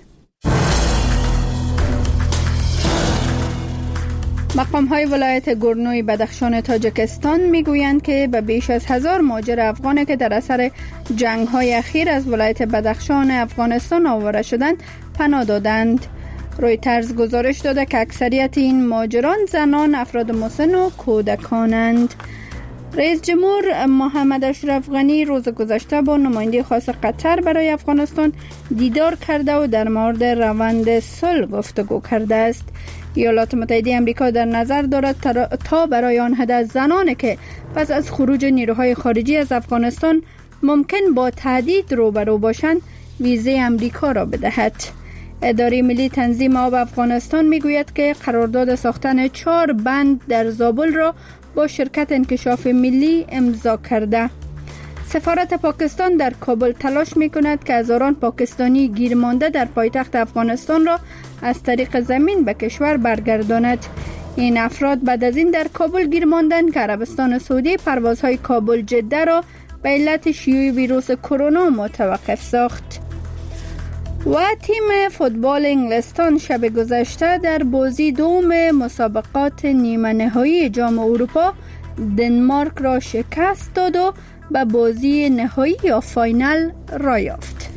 مقام‌های ولایت گورنوی بدخشان تاجیکستان میگویند که به بیش از 1000 مهاجر افغانی که در اثر جنگ‌های اخیر از ولایت بدخشان افغانستان آواره شدند پناه دادند. رویترز گزارش داده که اکثریت این مهاجران زنان، افراد مسن و کودکانند. رئیس جمهور محمد اشرف غنی روز گذشته با نماینده خاص قطر برای افغانستان دیدار کرده و در مورد روند صلح گفتگو کرده است. ایالات متحده آمریکا در نظر دارد تا برای آن عدد زنانی که پس از خروج نیروهای خارجی از افغانستان ممکن با تهدید روبرو باشند ویزه آمریکا را بدهد. اداره ملی تنظیم آب افغانستان میگوید که قرارداد ساختن 4 بند در زابل را با شرکت انکشاف ملی امضا کرده. سفارت پاکستان در کابل تلاش میکند که هزاران پاکستانی گیر مانده در پایتخت افغانستان را از طریق زمین به کشور برگرداند. این افراد بعد از این در کابل گیر ماندند که عربستان سعودی پروازهای کابل جده را به علت شیوع ویروس کرونا متوقف ساخت. و تیم فوتبال انگلستان شب گذشته در بازی دوم مسابقات نیمه نهایی جام اروپا دنمارک را شکست داد و به بازی نهایی یا فاینال را یافت.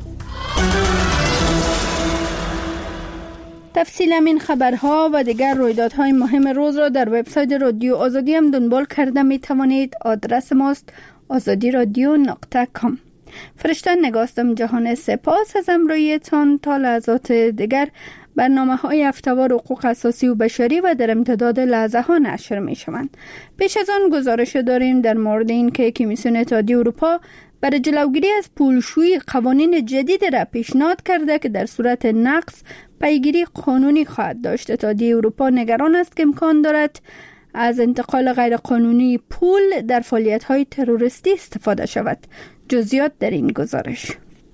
تفصیل این خبرها و دیگر رویدادهای مهم روز را در وبسایت رادیو آزادی هم دنبال کرده می توانید. آدرس ماست azadiradio.com. فرشته نگاستم جهان، سپاس از امرویتان. تا لحظات دیگر برنامه‌های هفته‌وار حقوق اساسی و بشری و در امتداد لحظه ها نشر می شوند. پیش از آن گزارش داریم در مورد این که کمیسیون اتحادیه اروپا برای جلوگیری از پولشویی قوانین جدید را پیشنهاد کرده که در صورت نقض پیگیری قانونی خواهد داشت. اتحادیه اروپا نگران است که امکان دارد از انتقال غیرقانونی پول در فعالیت‌های تروریستی استفاده شود. جزئیات در این گزارش.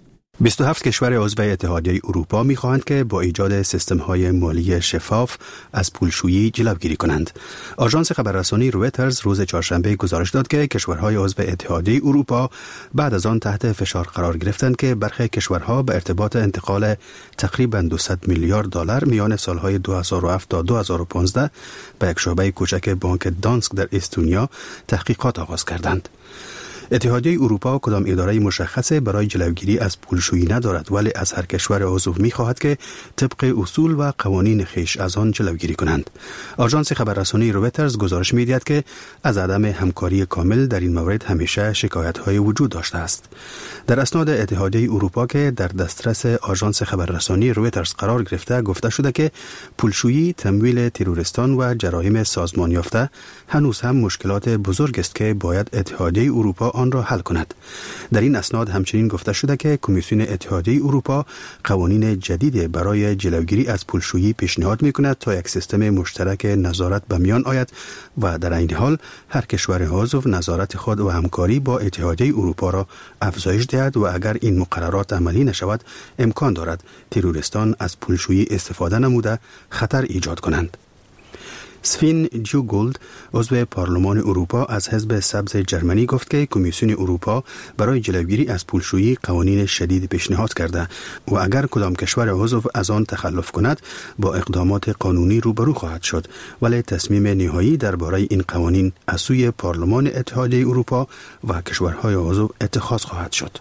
27 کشور عضو اتحادیه اروپا می‌خواهند که با ایجاد سیستم‌های مالی شفاف از پولشویی جلوگیری کنند. آژانس خبررسانی رویترز روز چهارشنبه گزارش داد که کشورهای عضو اتحادیه اروپا بعد از آن تحت فشار قرار گرفتند که برخی کشورها به ارتباط انتقال تقریباً 200 میلیارد دلار میان سالهای 2007 تا 2015 به یک شعبه کوچک بانک دانسک در استونیا تحقیقات آغاز کردند. اتحادیه اروپا کدام اداره مشخصه برای جلوگیری از پولشویی ندارد، ولی از هر کشور عضو می‌خواهد که طبق اصول و قوانین خویش از آن جلوگیری کنند. آژانس خبررسانی رویترز گزارش می‌دهد که از عدم همکاری کامل در این مورد همیشه شکایت‌های وجود داشته است. در اسناد اتحادیه اروپا که در دسترس آژانس خبررسانی رویترز قرار گرفته گفته شده که پولشویی، تمویل تروریستان و جرایم سازمان یافته هنوز هم مشکلات بزرگ است که باید اتحادیه اروپا آن را حل کند. در این اسناد همچنین گفته شده که کمیسیون اتحادیه اروپا قوانین جدید برای جلوگیری از پولشویی پیشنهاد می‌کند تا یک سیستم مشترک نظارت به میان آید و در این حال هر کشور عضو نظارت خود و همکاری با اتحادیه اروپا را افزایش دهد و اگر این مقررات عملی نشود امکان دارد تروریستان از پولشویی استفاده نموده خطر ایجاد کنند. سفین جوگولد عضو پارلمان اروپا از حزب سبز جرمنی گفت که کمیسیون اروپا برای جلوگیری از پولشویی قوانین شدید پیشنهاد کرده و اگر کدام کشور عضو از آن تخلف کند با اقدامات قانونی روبرو خواهد شد، ولی تصمیم نهایی درباره این قوانین از سوی پارلمان اتحادیه اروپا و کشورهای عضو اتخاذ خواهد شد.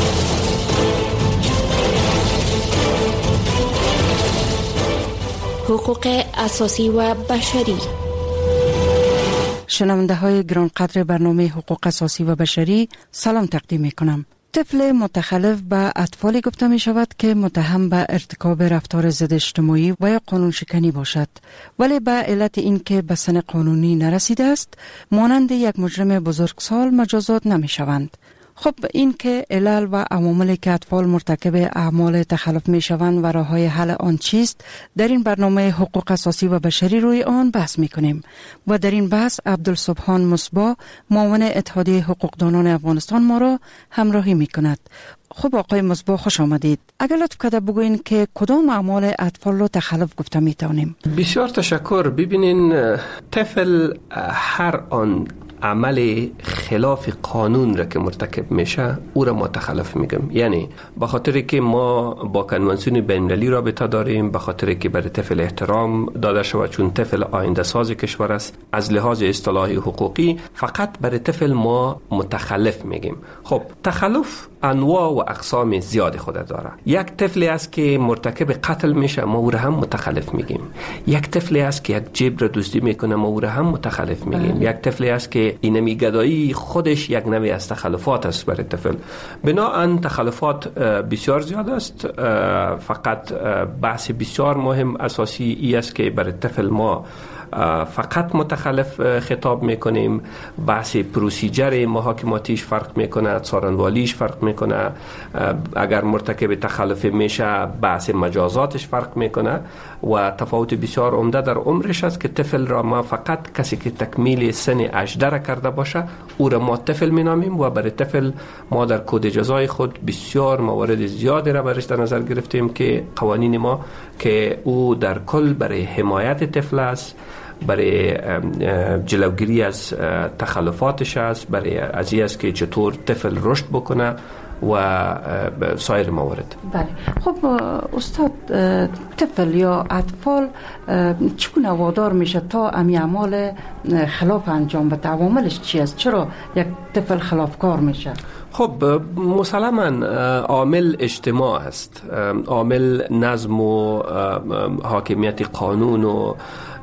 حقوق اساسی و بشری. شنونده های گرانقدر برنامه حقوق اساسی و بشری، سلام تقدیم می کنم. طفل متخلف به اطفالی گفته می شود که متهم به ارتکاب رفتار ضد اجتماعی و یا قانون شکنی باشد، ولی به علت اینکه به سن قانونی نرسیده است مانند یک مجرم بزرگسال مجازات نمی شوند. خب این که علل و عواملی که اطفال مرتکب اعمال تخلف می شوند و راه‌های حل آن چیست، در این برنامه حقوق اساسی و بشری روی آن بحث می کنیم و در این بحث عبدالسبحان مصباح معاون اتحادیه حقوقدانان افغانستان ما را همراهی می کند. خب آقای مصباح خوش آمدید. اگر لطف کرده بگوین که کدام اعمال اطفال رو تخلف گفته می توانیم؟ بسیار تشکر. ببینین، طفل هر آن عمل خلاف قانون را که مرتکب میشه او را ما تخلف میگم. یعنی به خاطر که ما با کنوانسیون بین‌المللی رابطه داریم، به خاطر که برای طفل احترام داده شود چون طفل آینده ساز کشور است، از لحاظ اصطلاحی حقوقی فقط برای طفل ما متخلف میگیم. خب تخلف انواع و اقسام زیاد خود داره. یک طفلی است که مرتکب قتل میشه، ما او را هم متخلف میگیم. یک طفلی است که یک جیب را دزدی میکنه، ما او را هم متخلف میگیم. یک طفلی است که اینمی گدایی خودش یک نوع از تخلفات است برای طفل. بنابراین تخلفات بسیار زیاد است. فقط بحث بسیار مهم اساسی ای است که برای طفل ما فقط متخلف خطاب میکنیم. بحث پروسیجر محاکماتیش فرق میکنه، څارنوالیش فرق میکنه. اگر مرتکب تخلف میشه بحث مجازاتش فرق میکنه و تفاوت بسیار عمده در عمرش است که طفل را ما فقط کسی که تکمیل سن 18 کرده باشه او را ما طفل مینامیم و برای طفل ما در کد جزای خود بسیار موارد زیادی را برش در نظر گرفتیم که قوانین ما که او در کل برای حمایت طفل است، برای جلوگیری از تخلفاتش است، برای از این است که چطور طفل رشد بکنه و سایر موارد. بله. خب استاد، طفل یا اطفال چگونه وادار میشه تا امی اعمال خلاف انجام بده؟ عواملش چی است؟ چرا یک طفل خلافکار میشه؟ خب مسلماً عامل اجتماع است، عامل نظم و حاکمیت قانون و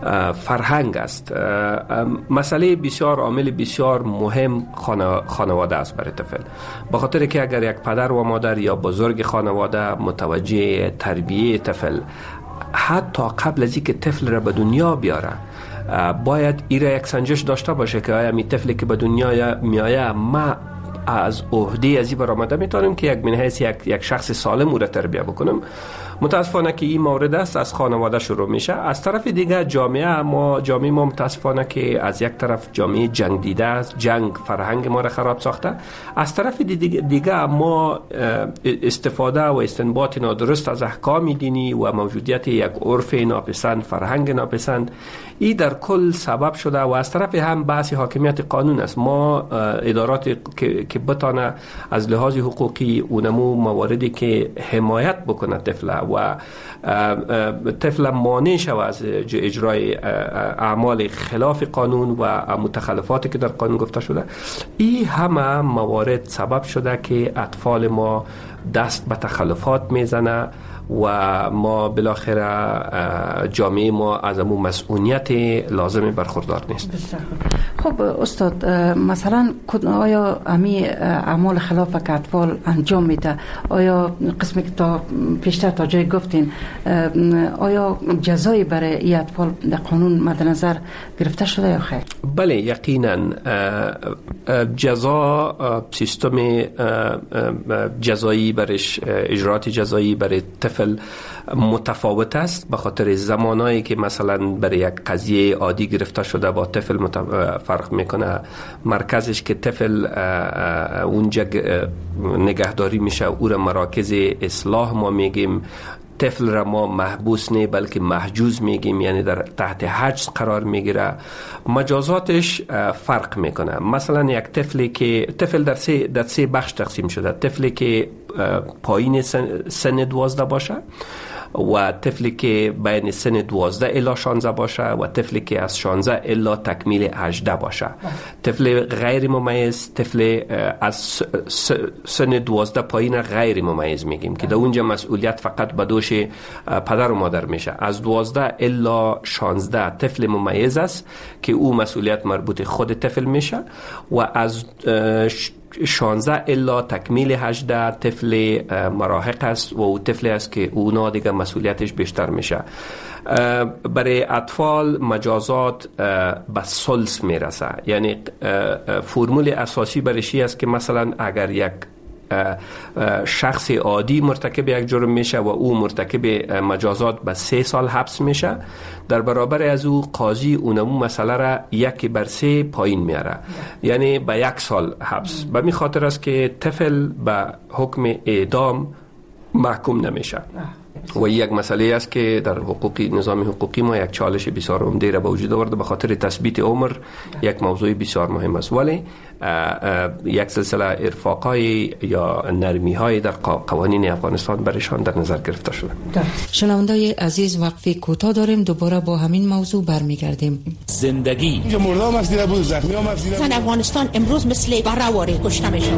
فرهنگ است. مسئله بسیار عامل بسیار مهم خانواده است برای طفل، به خاطر که اگر یک پدر و مادر یا بزرگ خانواده متوجه تربیه طفل حتی قبل از اینکه طفل را به دنیا بیاره باید ایره یک سنجش داشته باشه که آیا می طفلی که به دنیا میایه ما از عهده از این برآمده میتونیم که یک من حیث یک شخص سالم او را تربیه بکنم. متاسفانه که این مورد است از خانواده شروع میشه. از طرف دیگه جامعه ما متاسفانه که از یک طرف جامعه جنگ دیده است، جنگ فرهنگ ما را خراب ساخته. از طرف دیگه ما استفاده و استنباط نادرست از احکام دینی و موجودیت یک عرف ناپسند، فرهنگ ناپسند، این در کل سبب شده و از طرف هم بحث حاکمیت قانون است. ما ادارات که بتانه از لحاظ حقوقی اونمو مواردی که حمایت بکنه طفل و طفل مانع شود از اجرای اعمال خلاف قانون و متخلفاتی که در قانون گفته شده، این همه موارد سبب شده که اطفال ما دست به تخلفات میزنه و ما بالاخره جامعه ما از امون مسئولیت لازم برخوردار نیست. خب استاد، مثلا آیا امی اعمال خلاف که اطفال انجام میده، آیا قسمی که تا پیشتر تا جای گفتین، آیا جزایی برای این اطفال در قانون مد نظر گرفته شده یا خیر؟ بله یقینا جزا، سیستم جزایی برش، اجرات جزایی برای طفل متفاوت است، به خاطر زمانایی که مثلا برای یک قضیه عادی گرفته شده با طفل فرق میکنه. مرکزش که طفل اونجا نگهداری میشه او را مراکز اصلاح ما میگیم. طفل را ما محبوس نه بلکه محجوز میگیم، یعنی در تحت حجز قرار میگیره. مجازاتش فرق میکنه. مثلا یک طفل در سه بخش تقسیم شده: طفلی که پایین سن 12 باشه، و طفلی که بین سن 12 الی 16 باشه، و طفلی که از 16 الی تکمیل 18 باشه. طفل غیر ممیز، طفل از سن 12 پایین غیر ممیز میگیم که در اونجا مسئولیت فقط به دوش پدر و مادر میشه. از 12 الی 16 طفل ممیز است که او مسئولیت مربوط خود طفل میشه، و از 16 الا تکمیل 18 طفل مراهق است و او طفلی است که اونا دیگه مسئولیتش بیشتر میشه. برای اطفال مجازات به ثلث میرسه، یعنی فرمول اساسی برشی است که مثلا اگر یک شخص عادی مرتکب یک جرم میشه و او مرتکب مجازات به 3 سال حبس میشه، در برابر از او قاضی اونمو مسئله را 1/3 پایین میاره، یعنی به 1 سال حبس. به می خاطر است که طفل به حکم اعدام محکوم نمیشه. و یک مسئله است که در نظام حقوقی ما یک چالش بسیار عمده را به وجود آورده، به خاطر تثبیت عمر یک موضوع بسیار مهم است. ولی یک سلسله ارفاقای یا نرمی‌های در قوانین افغانستان برشان در نظر گرفته شده. شنوندای عزیز، وقفه کوتاه داریم، دوباره با همین موضوع برمیگردیم. زندگی مردم از دیده بود، زخمی هم از دیده بود. افغانستان امروز مثل برآواره کشته میشه.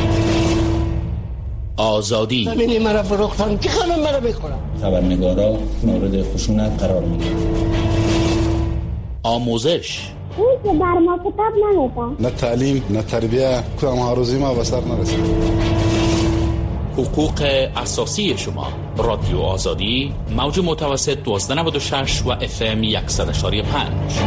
آزادی ببینید مرا فروختن که خانم مرا بخورم. خبرنگارا مورد خشونت قرار میگیرن. آموزش اون که بر ما کتاب نمیدن، نه تعلیم نه تربیه، که هم هروزی ما بسر نرسید. حقوق اساسی شما. رادیو آزادی، موج متوسط 1296 و FM 100.5.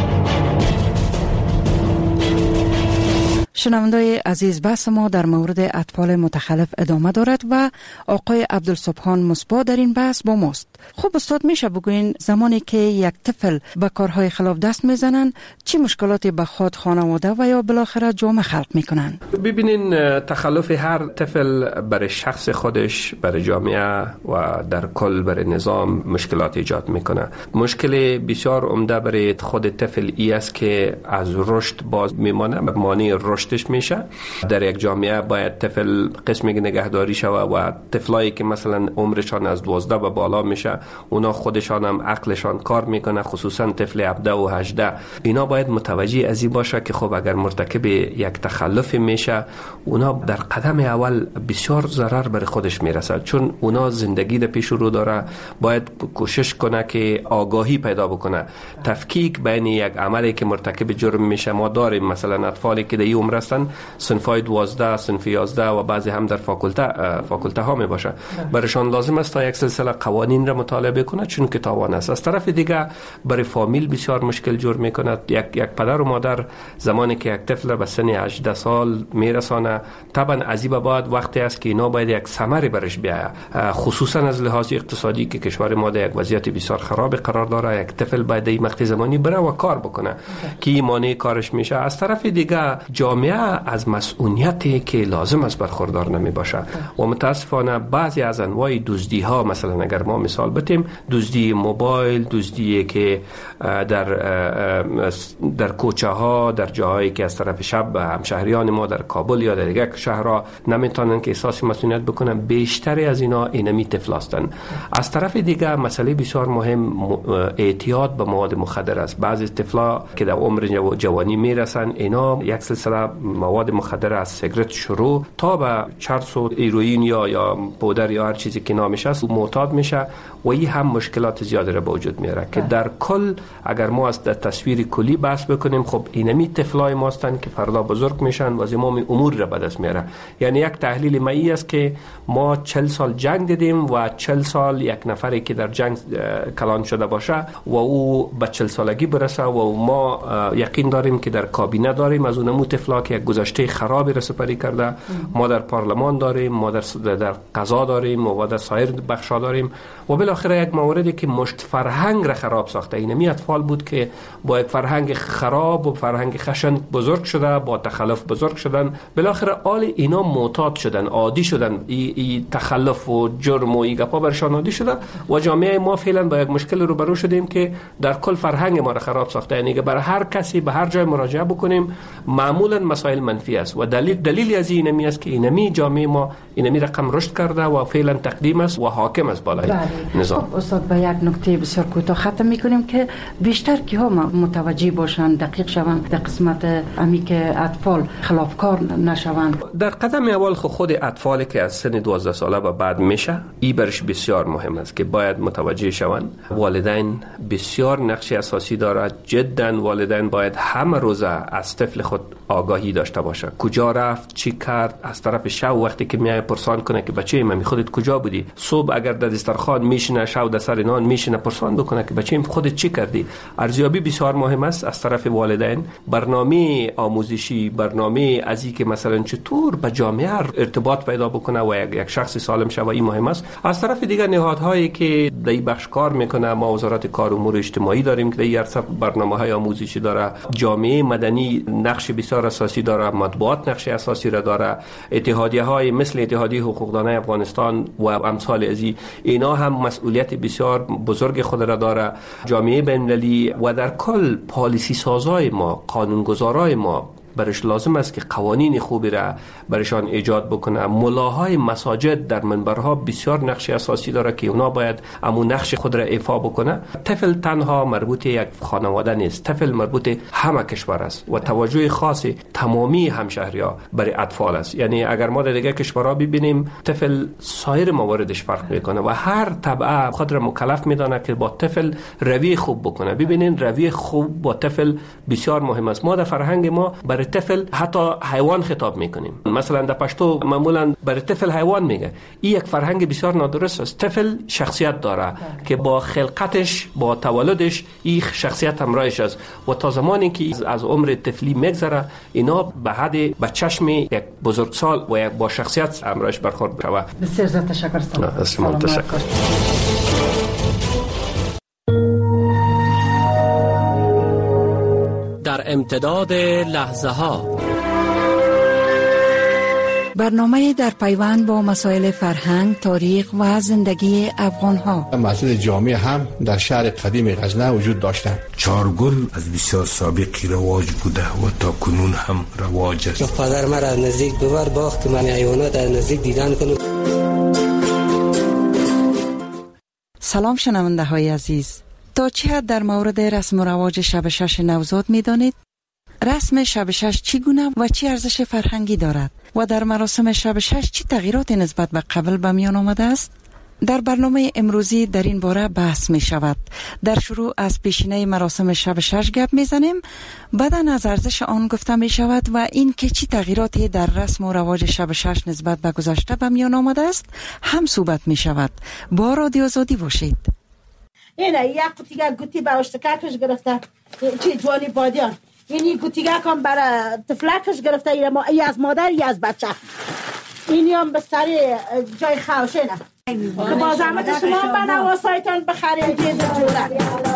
شنوندای عزیز، بحث ما در مورد اطفال متخلف ادامه دارد و آقای عبدالسبحان مصباح در این بحث با ماست. خب استاد، میشه بگوین زمانی که یک طفل به کارهای خلاف دست میزنن چی مشکلاتی به خود، خانواده و یا بالاخره جامعه خلق میکنن؟ ببینین، تخلف هر طفل برای شخص خودش، برای جامعه و در کل برای نظام مشکلات ایجاد میکنه. مشکل بسیار عمده برای خود طفل ای است که از رشد باز میمانه، مانع رشدش میشه. در یک جامعه باید طفل قسمی نگهداری شوه و طفلایی که مثلا عمرشان از 12 و بالا میشه، اونا خودشان هم عقلشان کار میکنه، خصوصا طفل 17 و 18. اینا باید متوجه از این باشه که خب اگر مرتکب یک تخلف میشه، اونا در قدم اول بسیار ضرر بر خودش میرسه، چون اونا زندگی در پیش رو داره. باید کوشش کنه که آگاهی پیدا بکنه، تفکیک بین یک عملی که مرتکب جرم میشه. ما داریم مثلا اطفالی که در این عمر هستن، صنفای 12، صنف 11 و بعضی هم در فاکولته ها می باشه. برایشان لازم است تا یک سلسله قوانین را مطالعه کنه، چون که تاوان است. از طرف دیگه برای فامیل بسیار مشکل جور میکنه. یک پدر و مادر زمانی که یک طفل را به سن 18 سال میرسانه، طبعا از این بعد وقتی است که اینا باید یک ثمری برش بیاید، خصوصا از لحاظ اقتصادی که کشور ما در یک وضعیت بسیار خراب قرار داره. یک طفل باید این وقت زمانی بره و کار بکنه که مانع کارش میشه. از طرف دیگه جامعه از مسئولیتی که لازم است برخوردار نمی باشه و متاسفانه بعضی از انواع دزدی ها، مثلا اگر ما مثال بتیم، دزدی موبایل، دزدی که در کوچه ها، در جاهایی که از طرف شب همشهریان ما در کابل یا در دیگر شهرها نمیتونن که احساس مسئولیت بکنن، بیشتری از اینا اینمی طفل هستند. از طرف دیگه مسئله بسیار مهم اعتیاد به مواد مخدر است. بعضی طفلا که در عمر جوانی میرسن، اینا یک سلسله مواد مخدر از سیگرت شروع تا به چرس و هیروئین یا پودر یا هر چیزی که نامش است معتاد میشه و این هم مشکلات زیادی را به وجود میاره که در کل اگر ما از تصویر کلی بحث بکنیم، خب اینمی طفلای ما هستند که فردا بزرگ میشن و زمام امور را به دست میاره. یعنی یک تحلیل مایی است که ما 40 سال جنگ دیدیم و 40 سال یک نفری که در جنگ کلان شده باشه و او به 40 سالگی برسه و ما یقین داریم که در کابینه داریم از اونمو طفلا ها که یک گذشته خرابی را سپری کرده. ما در پارلمان داریم، ما در قضا داریم و در سایر بخش‌ها داریم و بالاخره یک موردی که مشت فرهنگ را خراب ساخته. این اطفال بود که با یک فرهنگ خراب و فرهنگ خشن بزرگ شده، با تخلف بزرگ شدن، بالاخره آل اینا معتاد شدن، عادی شدن، ای تخلف و جرم و ای گپا برشان عادی شده و جامعه ما فعلا با یک مشکل روبرو شدیم که در کل فرهنگ ما را خراب ساخته. یعنی که برای هر کسی به هر جای مراجعه بکنیم معمولا مسائل منفی است و دلیلی از اینمی است که اینمی جامعه ما اینمی رقم رشد کرده و فعلا تقدیم است و حاکم است بالای نظام. خب استاد با یک نکته بسیار کوتاه ختم میکنیم که بیشتر کی ها متوجه باشند، دقیق شوند در قسمت امی که اطفال خلافکار نشوند. در قدم اول خود اطفالی که از سن 12 ساله و بعد میشه، این برش بسیار مهم است که باید متوجه شوند. والدین بسیار نقش اساسی دارد. جدا والدین باید همه روزه از طفل خود آگاهی داشته باشه. کجا رفت، چی کرد، از طرف شب وقتی که میای پرسان کنه که بچه من خودت کجا بودی. صبح اگر در دسترخوان میشینه، شب در سر نان میشینه، پرسان بکنه که بچه خودت چی کردی. ارزیابی بسیار مهم است از طرف والدین. برنامه آموزشی، برنامه ازی که مثلا چطور با جامعه ارتباط پیدا بکنه و یک شخص سالم شوه، این مهم است. از طرف دیگر نهادهایی که در این بخش کار میکنه، ما وزارت کار و امور اجتماعی داریم که در این برنامه‌های آموزشی داره. جامعه مدنی نقش بسیار اساسی داره، مطبوعات نقش اساسی را داره، اتحادیه‌های مثل اتحادیه حقوقدانان افغانستان و امثال ازی، اینا هم مسئولیت بسیار بزرگ خود را داره. جامعه بین‌المللی و در کل پالیسی سازای ما، قانونگذارای ما برش لازم است که قوانین خوبی را برشان ایجاد بکنه. ملاهای مساجد در منبرها بسیار نقش اساسی داره که اونا باید امون نقش خود را ایفا بکنه. طفل تنها مربوط یک خانواده نیست، طفل مربوط همه کشور است و توجه خاص تمامی همشهری‌ها برای اطفال است. یعنی اگر ما در دیگه کشورها ببینیم، طفل سایر مواردش فرق میکنه و هر طبقه خود را مکلف میدانه که با طفل روی خوب بکنه. ببینین روی خوب با طفل بسیار مهم است. ما در فرهنگ ما برای طفل حتی حیوان خطاب میکنیم. مثلا در پشتو معمولا برای طفل حیوان میگه. این یک فرهنگ بسیار نادرست است. طفل شخصیت داره که با خلقتش، با تولدش این شخصیت همراهش است و تا زمانی که از عمر طفلی میگذره، اینا به حد به چشم یک بزرگسال و یک با شخصیت همراهش برخورد میشه. بسیار زیاد تشکر. سلام. تشکر. در امتداد لحظه ها، برنامه در پیوند با مسائل فرهنگ، تاریخ و زندگی افغان ها. مسجد جامع هم در شهر قدیم غزنه وجود داشتند. چارگل از بسیار سابقی رواج بوده و تا کنون هم رواج است. پدر مرا از نزدیک ببر باخت من حیوانات از نزدیک دیدن کنم. سلام شنونده های عزیز، تا چه حد در مورد رسم و رواج شب شش نوزاد می دانید؟ رسم شب شش چگونه و چه ارزش فرهنگی دارد و در مراسم شب شش چه تغییرات نسبت به قبل به میان آمده است؟ در برنامه امروزی در این باره بحث می شود. در شروع از پیشینه مراسم شب شش گپ می زنیم، بعداً از ارزش آن گفته می شود و این که چه تغییراتی در رسم و رواج شب شش نسبت به گذشته به میان آمده است هم صحبت می شود. با رادیو آزادی باشید. اینه یک قطیگه گوتی به اشتککش گرفته، چی جوانی بادیان، اینی گوتیگه کن برای تفلکش گرفته، ای از مادر ای از بچه، اینی هم به سری جای خوشه نه که با زحمت شما به نواسایتان بخرید جیز جوره.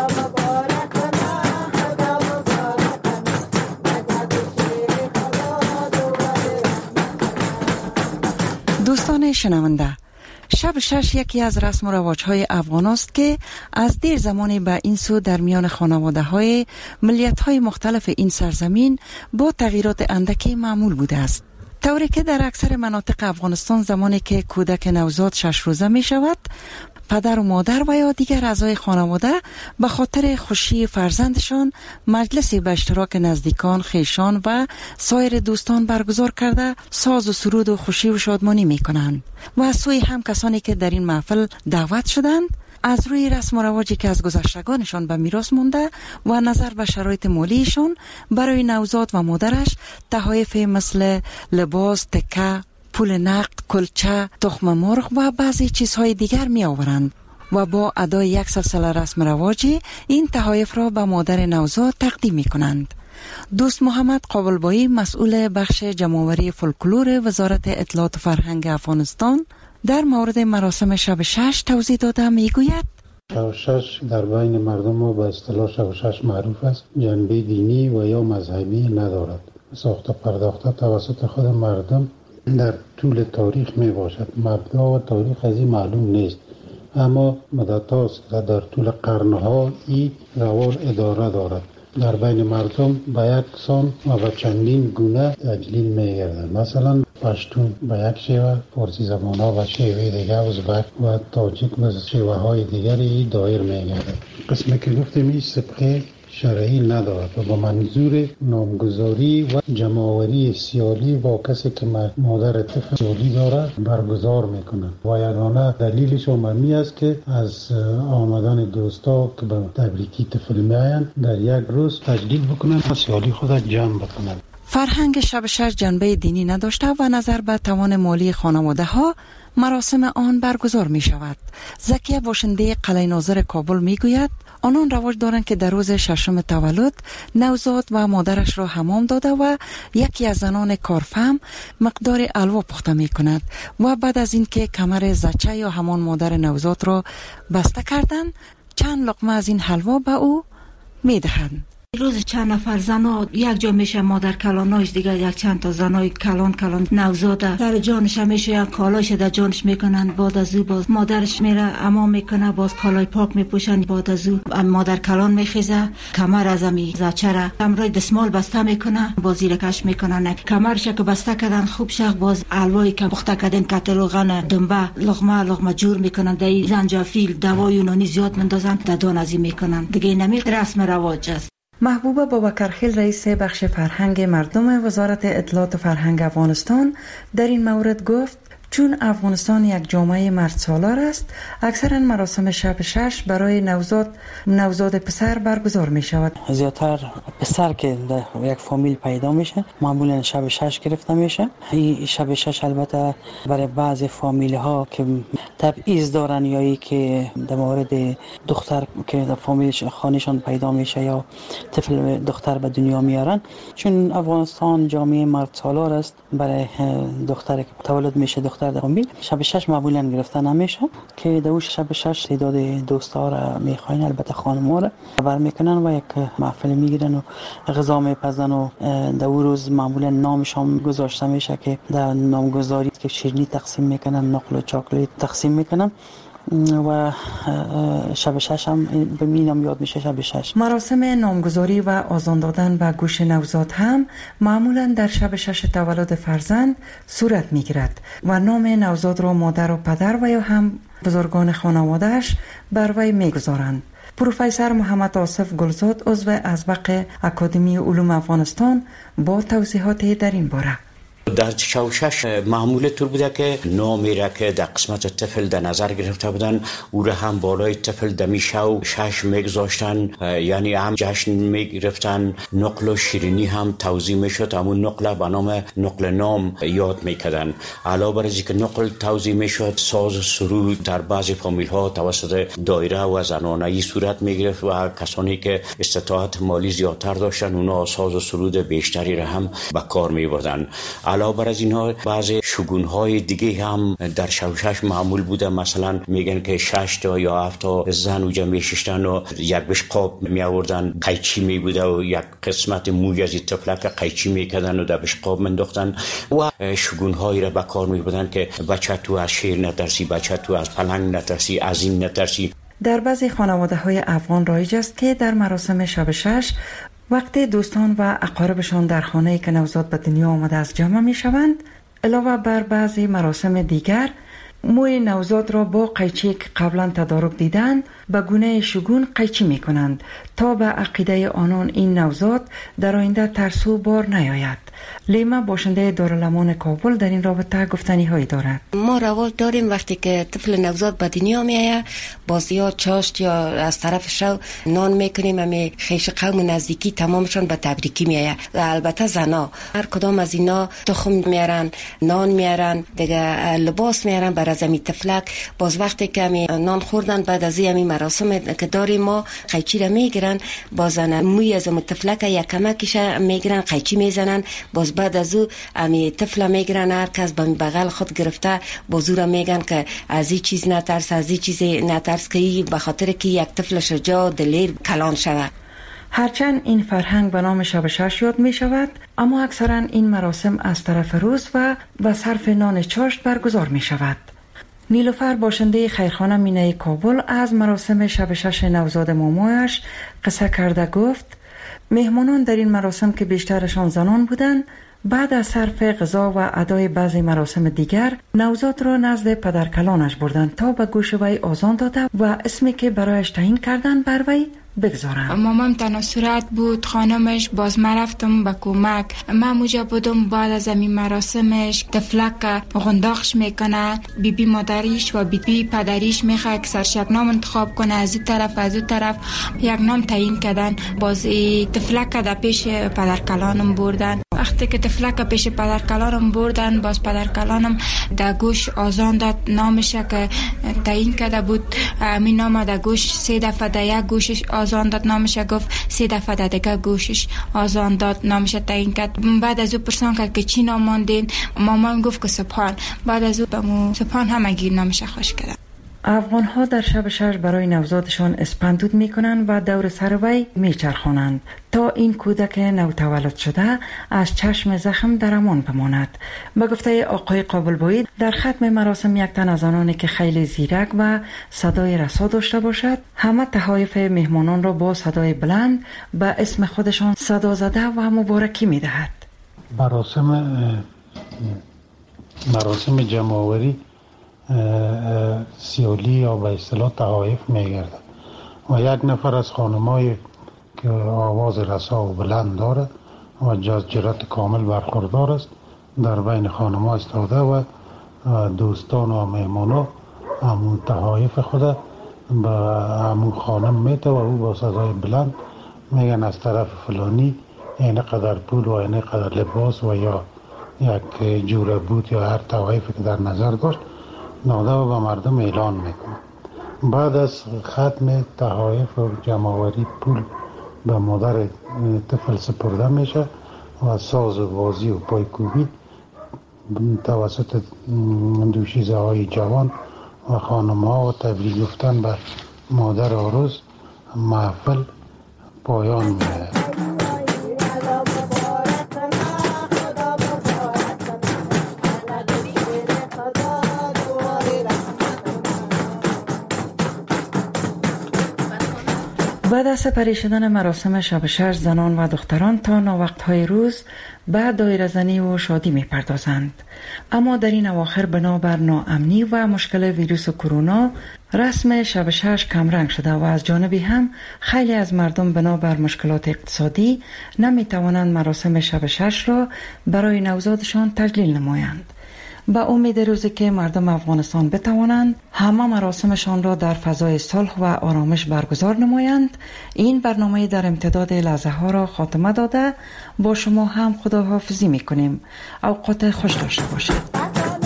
دوستان شنونده، شب شش یکی از رسم و رواج‌های افغان است که از دیر زمانی به این سو در میان خانواده‌های ملیت‌های مختلف این سرزمین با تغییرات اندکی معمول بوده است. طوری که در اکثر مناطق افغانستان زمانی که کودک نوزاد 6 روزه می شود، پدر و مادر و یا دیگر اعضای خانواده به خاطر خوشی فرزندشان مجلسی به اشتراک نزدیکان، خویشان و سایر دوستان برگزار کرده ساز و سرود و خوشی و شادمانی می کنند و از سوی هم کسانی که در این محفل دعوت شدند از روی رسم و رواجی که از گذشتگانشان به میراث مونده و نظر به شرایط مالیشان برای نوزاد و مادرش تحایف مثل لباس، تکه، پول نقد، کلچه، تخم مرغ و بعضی چیزهای دیگر می آورند و با ادای یک سلسله رسم رواجی این تحایف را به مادر نوزاد تقدیم می کنند. دوست محمد قابلبایی مسئول بخش جمع‌آوری فولکلور وزارت اطلاعات و فرهنگ افغانستان در مورد مراسم شب 6 توضیح داده میگوید شب 6 در بین مردم و به اصطلاح شب 6 معروف است، جنبه دینی و یا مذهبی ندارد. ساخته پرداخته توسط خود مردم در طول تاریخ می باشد. مبدا و تاریخ از این معلوم نیست، اما مدت است که در طول قرنها این روال اداره دارد. در بین مردم به یک سان و به چندین گونه تجلیل می گردد. مثلا پشتون به یک شیوه، فارسی زبان ها به شیوه دیگر، ازبک و تاجیک به شیوه های دیگری دایر می گردد. قسمی که گفتیم این سابقه شرعی ندارد و با منظور نامگذاری و جمع‌آوری سیالی با کسی که مادر طفل سیالی دارد برگزار میکنند و یگانه دلیلش عمومی است که از آمدن دوستا که به تبریکی طفل میآیند در یک روز تجلیل بکنند و سیالی خود جمع بکنند. فرهنگ شب 6 جنبه دینی نداشته و نظر به توان مالی خانواده ها مراسم آن برگزار می شود. زکیه باشنده قلعه ناظر کابل می گوید آنان رواج دارند که در روز 6 تولد نوزاد و مادرش را حمام داده و یکی از زنان کارفهم مقدار الوا پخته می کند و بعد از اینکه کمر زچه یا همان مادر نوزاد را بسته کردند چند لقمه از این حلوا به او می دهند. روز چند نفر زنا یک جا میشه، مادر کلاناش دیگه یک چند تا زنای کلان نوزاده در جانش میشه، یک کالایش در جانش میکنن، بعد از او باز مادرش میره اما میکنه، باز کالای پاک میپوشن، بعد از او مادر کلان میخیزه، کمر از امی زچره امرای دستمال بسته میکنه، باز زیرکش میکنن، کمرش که بسته کردن خوب شخ، باز الوایی که پخته کردن کتروغن دنبه لقمه جور میکنن، در زنجفیل دوای یونانی زیاد مندازن در دان ازی میکنن دیگه. نمی رسم رواج است. محبوبه بابکرخیل رئیس بخش فرهنگ مردم وزارت اطلاعات و فرهنگ افغانستان در این مورد گفت چون افغانستان یک جامعه مردسالار است، اکثرا مراسم شب 6 برای نوزاد پسر برگزار می شود. زیادتر پسر که در یک فامیل پیدا میشه معمولا شب 6 گرفته میشه. این شب 6 البته برای بعضی فامیل ها که تبعیض دارن یا ای که در مورد دختر که در فامیل خانشان پیدا میشه یا طفل دختر به دنیا میارن، چون افغانستان جامعه مردسالار است، برای دختر که تولد میشه دختر در فامیل شب 6 معمولا گرفته نمیشه که در شب 6 تعداد دوستا را میخواین، البته خانم‌ها را خبر میکنن و یک محفل میگیرن و غذا میپزن و در اون روز معمولا نامشان گذاشته میشه که در نامگذاری که شیرینی تقسیم میکنن، نقل و چاکلیت تقسیم میکنن و شب 6 هم به مینام یاد میشه. شب 6 مراسم نامگذاری و آذان دادن به گوش نوزاد هم معمولا در شب 6 تولد فرزند صورت میگیرد و نام نوزاد را مادر و پدر و یا هم بزرگان خانوادهش بر وی میگذارند. پروفسور محمد آصف گلزاد عضو ازبق اکادمی علوم افغانستان با توضیحات در این باره. در شب 6 معمول طور بوده که نامی را که در قسمت طفل در نظر گرفته بودن او را هم بالای طفل دمی شب 6 میگذاشتن، یعنی هم جشن میگرفتن، نقل و شیرینی هم توزیع میشد، همون نقل به نام نقل نام یاد میکردن. علاوه بر اینکه نقل توزیع میشد، ساز و سرود در بعضی فامیل ها توسط دایره و زنانه‌ای صورت میگرفت و کسانی که استطاعت مالی زیادتر داشتن اونا ساز و سرود بیشتری را هم به کار میبردن. علاوه بر از اینها بعضی شگون‌های دیگه هم در شب 6 معمول بوده، مثلا میگن که 6 تا یا 7 تا زن و جمع میشستن و یک بشقاب می آوردن، قیچی می بوده و یک قسمت موی از طفلک قیچی میکردن و در بشقاب منداختن و شگون‌هایی را به کار میبردن که بچه تو از شیر نترسی، بچه تو از پلنگ نترسی، از این نترسی. در بعضی خانواده‌های افغان رایج است که در مراسم شب 6 وقتی دوستان و اقاربشان در خانه‌ای که نوزاد به دنیا آمده است جمع می شوند، علاوه بر بعضی مراسم دیگر موی نوزاد را با قیچی که قبلا تدارک دیدند به گونه شگون قیچی می کنند تا به عقیده آنان این نوزاد در آینده ترسو بار نیاید. لیما باشنده دارالمان کابل در این رابطه گفتنی هایی دارد. ما رواج داریم وقتی که طفل نوزاد به دنیا میآید باز یا چاشت یا از طرف شو نان میکنیم، امی خیش قوم نزدیکی تمامشون به تبریکی میآید. البته زنا هر کدام از اینا تخم میارن، نان میارن، دیگه لباس میارن برای زمین طفلک. باز وقتی که نان خوردن بعد از این مراسم که داریم ما قیچی را میگیرن، بازن موی از طفلک یک کمکش میگیرن، قیچی میزنن، باز بعد از او امی طفل میگیرن، هر کس به بغل خود گرفته بازو میگن که از این چیز نترس، از این چیز نترس، که به خاطر که یک طفل شجاع دلیر کلان شود. هرچند این فرهنگ به نام شب شش یاد می شود، اما اکثرا این مراسم از طرف روز و صرف نان چاشت برگزار می شود. نیلوفر باشنده خیرخانه مینه کابل از مراسم شب شش نوزاد مامایش قصه کرده گفت مهمانان در این مراسم که بیشترشان زنان بودند، بعد از صرف غذا و ادای بعضی مراسم دیگر نوزاد را نزد پدرکلانش بردند تا به گوش وی آذان داده و اسمی که برایش تعیین کردند بر وی بگذارم. مامام تنها صورت بود، خانمش، باز من رفتم به کمک. من موجا بودم بعد از این مراسمش طفلک غنداخش میکنه، بیبی مادریش و بیبی پدریش میخواه که سرشکنام انتخاب کنه، از این طرف از اون طرف یک نام تعیین کردن. باز طفلک در پیش پدرکلانم بردن. وقتی که طفلک پیش پدرکلانم بردن، باز پدرکلانم در گوش آذان داد، نامش که تعیین کرده بود همین نام در گوش 3 دفعه در یک گوشش آذان داد، نامش گفت 3 دفعه در دیگه گوشش آذان داد، نامش تعیین کرد. بعد از او پرسان کرد که چی نام ماندین، مامان گفت که سبحان. بعد از او بمو سبحان همگی نامش خوش کرد. افغان ها در شب شش برای نوزادشان اسپندود می کنند و دور سر وی می چرخانند تا این کودک نوتولد شده از چشم زخم در امان بماند. به گفته آقای قابلبایی، در ختم مراسم یک تن از آنانی که خیلی زیرک و صدای رسا داشته باشد، همه تحایف مهمانان را با صدای بلند به اسم خودشان صدا زده و مبارکی می دهد. مراسم جمع‌آوری سیالی یا به اصطلاح تحایف میگردد و یک نفر از خانمایی که آواز رسا و بلند داره و جرأت کامل برخوردار است در بین خانم‌ها ایستاده و دوستان و مهمانا همون تحایف خود به همون خانم میده و او با صدای بلند میگن از طرف فلانی این قدر پول و این قدر لباس و یا یک جوره بود یا هر تحایفی که در نظر داشت ناده و به مردم اعلان میکنه. بعد از ختم تحایف و جمع‌آوری پول به مادر طفل سپرده میشه و ساز و بازی و پایکوبی توسط دوشیزه های جوان و خانم ها و تبریک گفتن به مادر عروس محفل پایان میده. بعد از سپری شدن مراسم شب شش، زنان و دختران تا ناوقت‌های روز به دایره زنی و شادی می‌پردازند. اما در این اواخر بنابر ناامنی و مشکل ویروس کرونا رسم شب شش کمرنگ شده و از جانبی هم خیلی از مردم بنابر مشکلات اقتصادی نمی‌توانند مراسم شب شش را برای نوزادشان تجلیل نمایند. با امید روزی که مردم افغانستان بتوانند همه مراسمشان را در فضای صلح و آرامش برگزار نمایند، این برنامه در امتداد لحظه ها را خاتمه داده با شما هم خداحافظی میکنیم. اوقات خوش داشته باشید.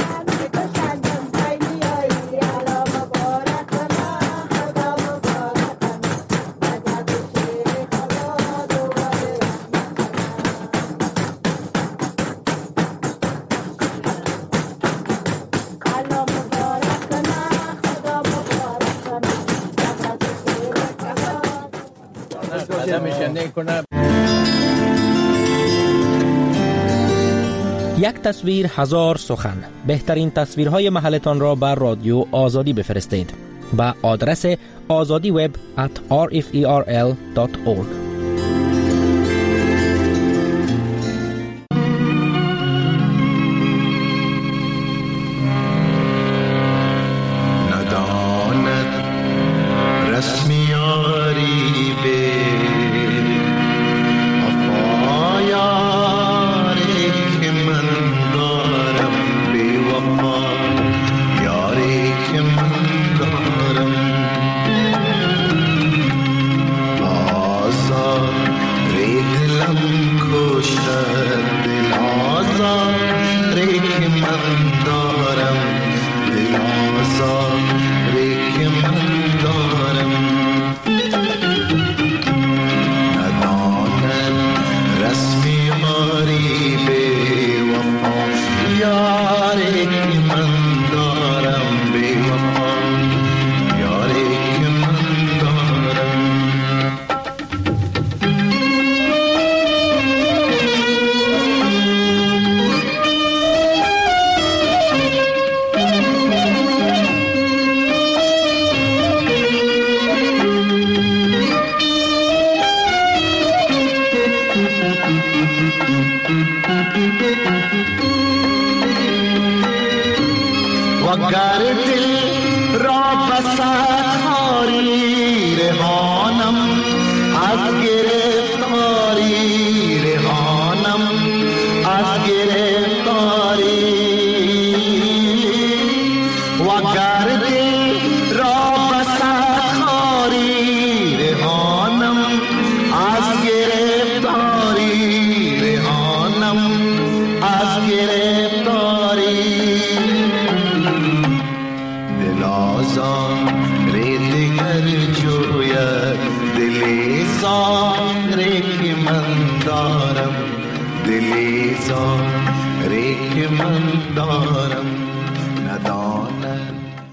یک تصویر هزار سخن. بهترین تصویرهای محلتان را بر رادیو آزادی بفرستید با آدرس azadiweb@rferl.org. Azad وگر دل را بسخاری رهانم از گرفتاری رهانم از گرفتاری وگر دل را بسخاری رهانم از گرفتاری رهانم از گرفتاری دل آزار دیگر جوید دلی زاری که من دارم دلی زاری که من دارم